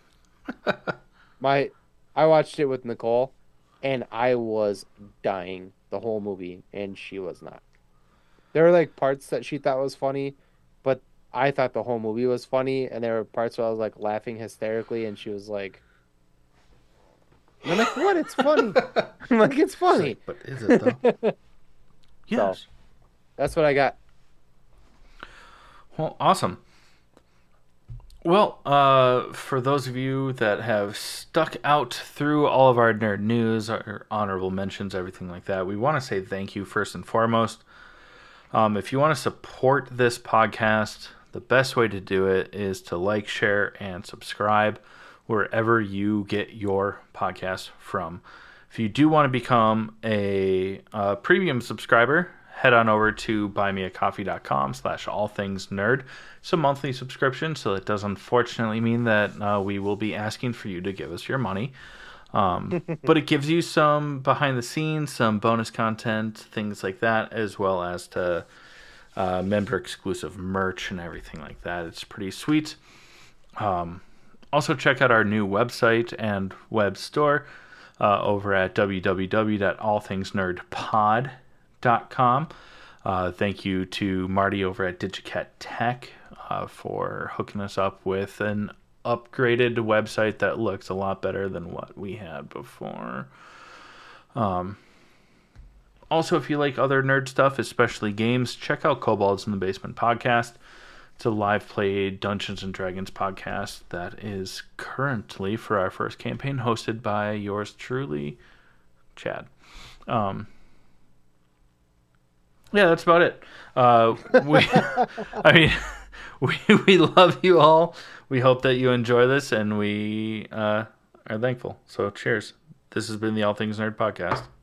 my I watched it with Nicole, and I was dying the whole movie, and she was not. There were like parts that she thought was funny, but I thought the whole movie was funny, and there were parts where I was like laughing hysterically, and she was like, "I'm like, what? It's funny." I'm like, "It's funny." But is it though? Yes. That's what I got. Well, awesome. Well, uh, for those of you that have stuck out through all of our nerd news, our honorable mentions, everything like that, we want to say thank you first and foremost. Um, if you want to support this podcast, the best way to do it is to like, share, and subscribe wherever you get your podcast from. If you do want to become a uh, premium subscriber, head on over to buymeacoffee.com slash all things nerd. It's a monthly subscription, so it does unfortunately mean that uh, we will be asking for you to give us your money. Um, but it gives you some behind the scenes, some bonus content, things like that, as well as to uh, member exclusive merch and everything like that. It's pretty sweet. Um, also, check out our new website and web store uh, over at w w w dot all things nerd pod dot com. Uh, thank you to Marty over at Digicat Tech uh, for hooking us up with an upgraded website that looks a lot better than what we had before. Um, also, if you like other nerd stuff, especially games, check out Kobolds in the Basement podcast. It's a live play Dungeons and Dragons podcast that is currently, for our first campaign, hosted by yours truly, Chad. Um, yeah, that's about it. Uh, we, I mean, we we love you all. We hope that you enjoy this, and we uh, are thankful. So cheers. This has been the All Things Nerd Podcast.